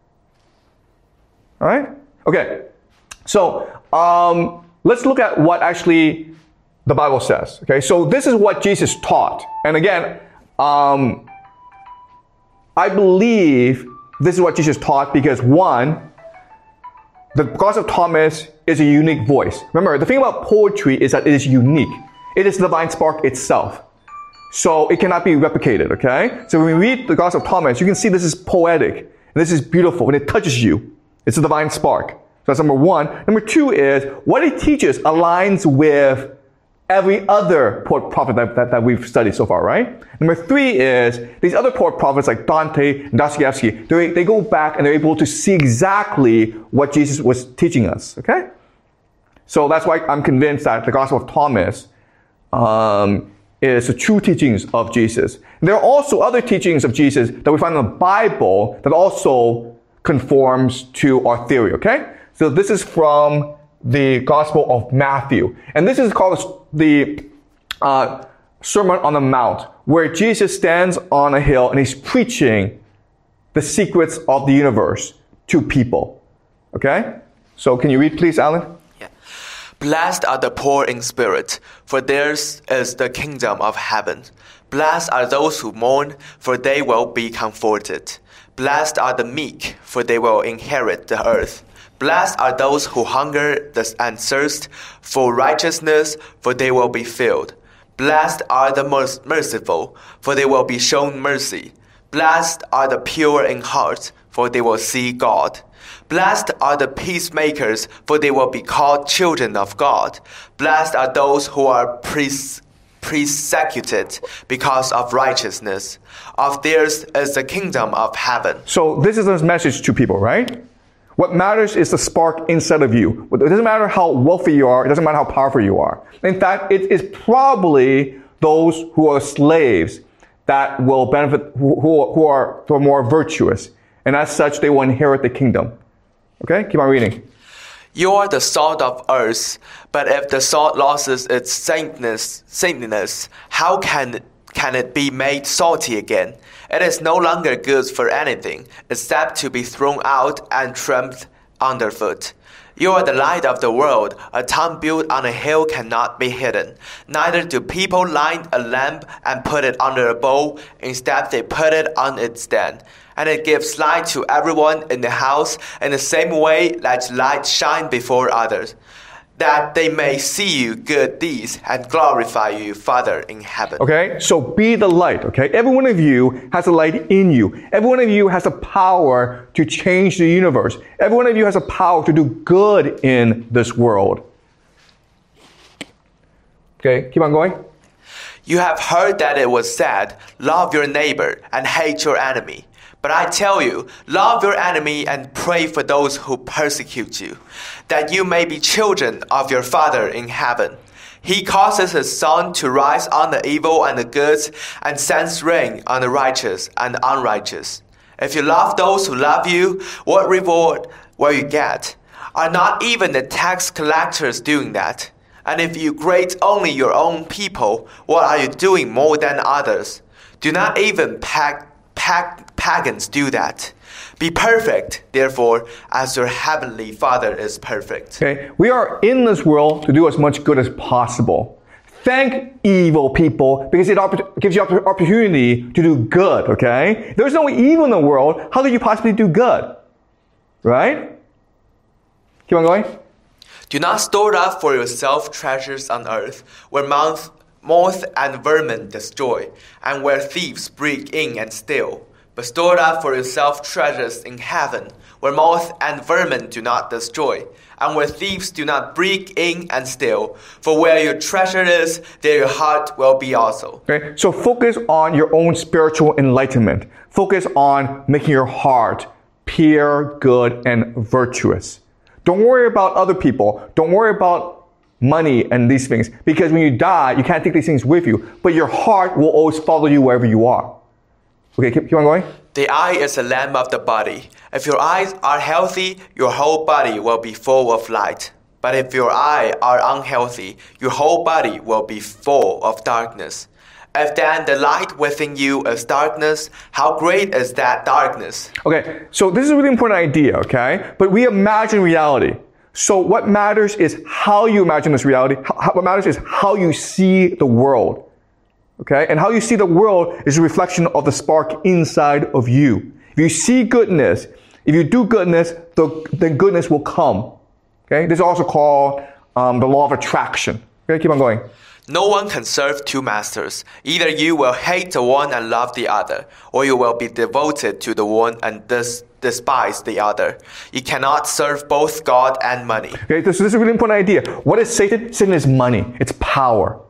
All right? Okay, so um, let's look at what actually the Bible says. Okay, so this is what Jesus taught. And again, um, I believe this is what Jesus taught because one, the Gospel of Thomas is a unique voice. Remember, the thing about poetry is that it is unique. It is the divine spark itself. So it cannot be replicated, okay? So when we read the Gospel of Thomas, you can see this is poetic. And this is beautiful. When it touches you, it's a divine spark. So that's number one. Number two is, what it teaches aligns with every other poet prophet that, that, that we've studied so far, right? Number three is, these other poet prophets like Dante and Dostoevsky, they, they go back and they're able to see exactly what Jesus was teaching us, okay? So that's why I'm convinced that the Gospel of Thomas um, is the true teachings of Jesus. And there are also other teachings of Jesus that we find in the Bible that also conforms to our theory, okay? So this is from the Gospel of Matthew. And this is called the uh, Sermon on the Mount, where Jesus stands on a hill and he's preaching the secrets of the universe to people. Okay? So can you read, please, Alan? Yeah. Blessed are the poor in spirit, for theirs is the kingdom of heaven. Blessed are those who mourn, for they will be comforted. Blessed are the meek, for they will inherit the earth. Blessed are those who hunger and thirst for righteousness, for they will be filled. Blessed are the merciful, for they will be shown mercy. Blessed are the pure in heart, for they will see God. Blessed are the peacemakers, for they will be called children of God. Blessed are those who are pres- persecuted because of righteousness. Of theirs is the kingdom of heaven. So this is a message to people, right? What matters is the spark inside of you. It doesn't matter how wealthy you are. It doesn't matter how powerful you are. In fact, it is probably those who are slaves that will benefit, who, who, who, are, who are more virtuous. And as such, they will inherit the kingdom. Okay, keep on reading. You are the salt of earth, but if the salt loses its saintness, saintliness, how can, can it be made salty again? It is no longer good for anything, except to be thrown out and trampled underfoot. You are the light of the world. A town built on a hill cannot be hidden. Neither do people light a lamp and put it under a bowl. Instead, they put it on its stand. And it gives light to everyone in the house. In the same way, let light shine before others, that they may see your good deeds and glorify you, Father in heaven. Okay, so be the light, okay? Every one of you has a light in you. Every one of you has a power to change the universe. Every one of you has a power to do good in this world. Okay, keep on going. You have heard that it was said, love your neighbor and hate your enemy. But I tell you, love your enemy and pray for those who persecute you, that you may be children of your Father in heaven. He causes his sun to rise on the evil and the good, and sends rain on the righteous and the unrighteous. If you love those who love you, what reward will you get? Are not even the tax collectors doing that? And if you grate only your own people, what are you doing more than others? Do not even pag- pag- pagans do that. Be perfect, therefore, as your heavenly Father is perfect. Okay, we are in this world to do as much good as possible. Thank evil people because it opp- gives you opp- opportunity to do good, okay? There's no evil in the world. How could you possibly do good? Right? Keep on going. Do not store up for yourself treasures on earth, where moth, moth and vermin destroy, and where thieves break in and steal. But store up for yourself treasures in heaven, where moth and vermin do not destroy, and where thieves do not break in and steal. For where your treasure is, there your heart will be also. Okay, so focus on your own spiritual enlightenment. Focus on making your heart pure, good, and virtuous. Don't worry about other people. Don't worry about money and these things. Because when you die, you can't take these things with you. But your heart will always follow you wherever you are. Okay, keep, keep on going. The eye is a lamp of the body. If your eyes are healthy, your whole body will be full of light. But if your eyes are unhealthy, your whole body will be full of darkness. If then the light within you is darkness, how great is that darkness? Okay, so this is a really important idea, okay? But we imagine reality. So what matters is how you imagine this reality. How, what matters is how you see the world. Okay? And how you see the world is a reflection of the spark inside of you. If you see goodness, if you do goodness, the, then goodness will come. Okay? This is also called um, the law of attraction. Okay, keep on going. No one can serve two masters. Either you will hate the one and love the other, or you will be devoted to the one and dis- despise the other. You cannot serve both God and money. Okay, so this is a really important idea. What is Satan? Satan is money. It's power.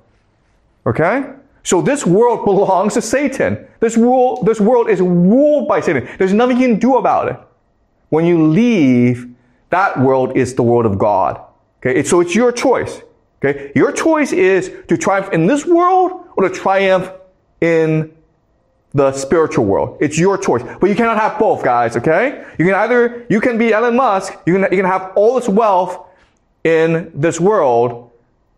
Okay? So this world belongs to Satan. This world, this world is ruled by Satan. There's nothing you can do about it. When you leave, that world is the world of God. Okay, so it's your choice. Okay, your choice is to triumph in this world or to triumph in the spiritual world. It's your choice, but you cannot have both, guys. Okay, you can either you can be Elon Musk, you can you can have all this wealth in this world,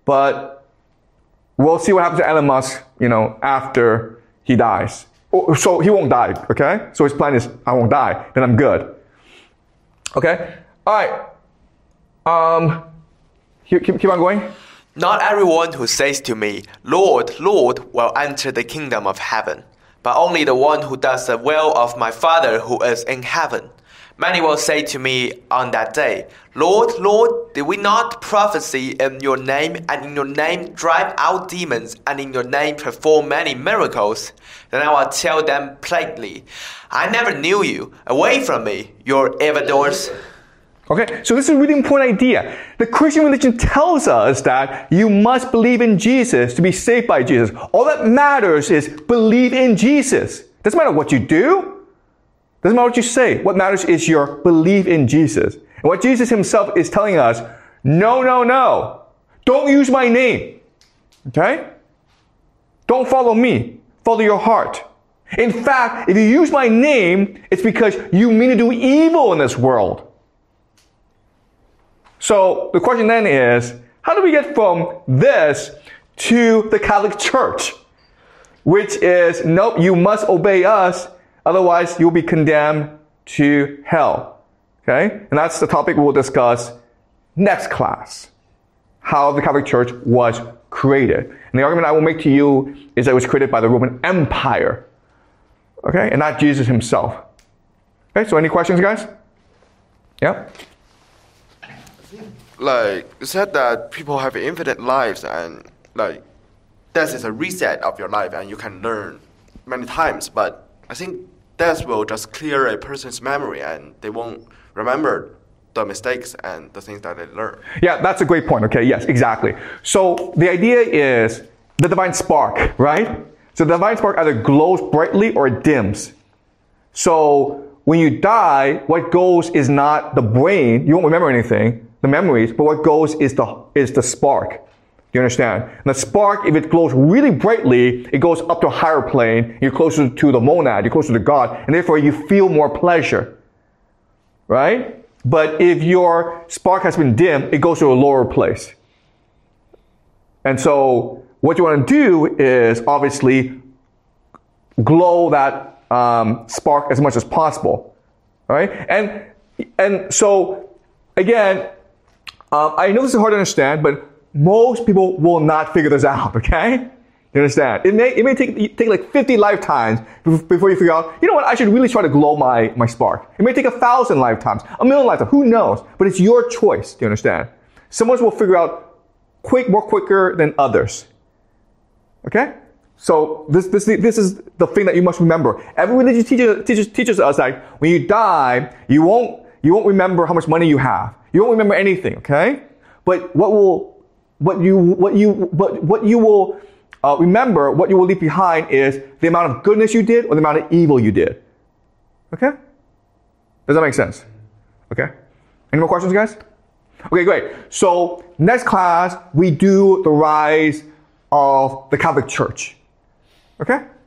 but we'll see what happens to Elon Musk, you know, after he dies. So he won't die. Okay, so his plan is I won't die, then I'm good. Okay, all right. Um, keep keep on going. Not everyone who says to me, Lord, Lord, will enter the kingdom of heaven, but only the one who does the will of my Father who is in heaven. Many will say to me on that day, Lord, Lord, did we not prophesy in your name, and in your name drive out demons, and in your name perform many miracles? Then I will tell them plainly, I never knew you. Away from me, you evildoers. Okay, so this is a really important idea. The Christian religion tells us that you must believe in Jesus to be saved by Jesus. All that matters is believe in Jesus. Doesn't matter what you do. Doesn't matter what you say. What matters is your belief in Jesus. And what Jesus himself is telling us, no, no, no. Don't use my name. Okay? Don't follow me. Follow your heart. In fact, if you use my name, it's because you mean to do evil in this world. So the question then is, how do we get from this to the Catholic Church? Which is, nope, you must obey us, otherwise you'll be condemned to hell. Okay? And that's the topic we'll discuss next class. How the Catholic Church was created. And the argument I will make to you is that it was created by the Roman Empire. Okay? And not Jesus himself. Okay, so any questions, guys? Yeah? Like, you said that people have infinite lives and, like, death is a reset of your life and you can learn many times. But I think death will just clear a person's memory and they won't remember the mistakes and the things that they learned. Yeah, that's a great point. Okay, yes, exactly. So the idea is the divine spark, right? So the divine spark either glows brightly or it dims. So when you die, what goes is not the brain. You won't remember anything, the memories, but what goes is the is the spark. You understand? And the spark, if it glows really brightly, it goes up to a higher plane. You're closer to the monad, you're closer to God, and therefore you feel more pleasure. Right? But if your spark has been dimmed, it goes to a lower place. And so what you want to do is obviously glow that um, spark as much as possible. All right? And, and so, again, um, I know this is hard to understand, but most people will not figure this out, okay? You understand? It may, it may take, take like fifty lifetimes before you figure out, you know what, I should really try to glow my, my spark. It may take a thousand lifetimes, a million lifetimes, who knows? But it's your choice, do you understand? Some of us will figure out quick, more quicker than others. Okay? So this, this, this is the thing that you must remember. Every religion teaches, teaches, teaches us that when you die, you won't, you won't remember how much money you have. You won't remember anything, okay? But what will, what you, what you, what, what you will, Uh, remember, what you will leave behind is the amount of goodness you did or the amount of evil you did. Okay? Does that make sense? Okay? Any more questions, guys? Okay, great. So, next class, we do the rise of the Catholic Church. Okay?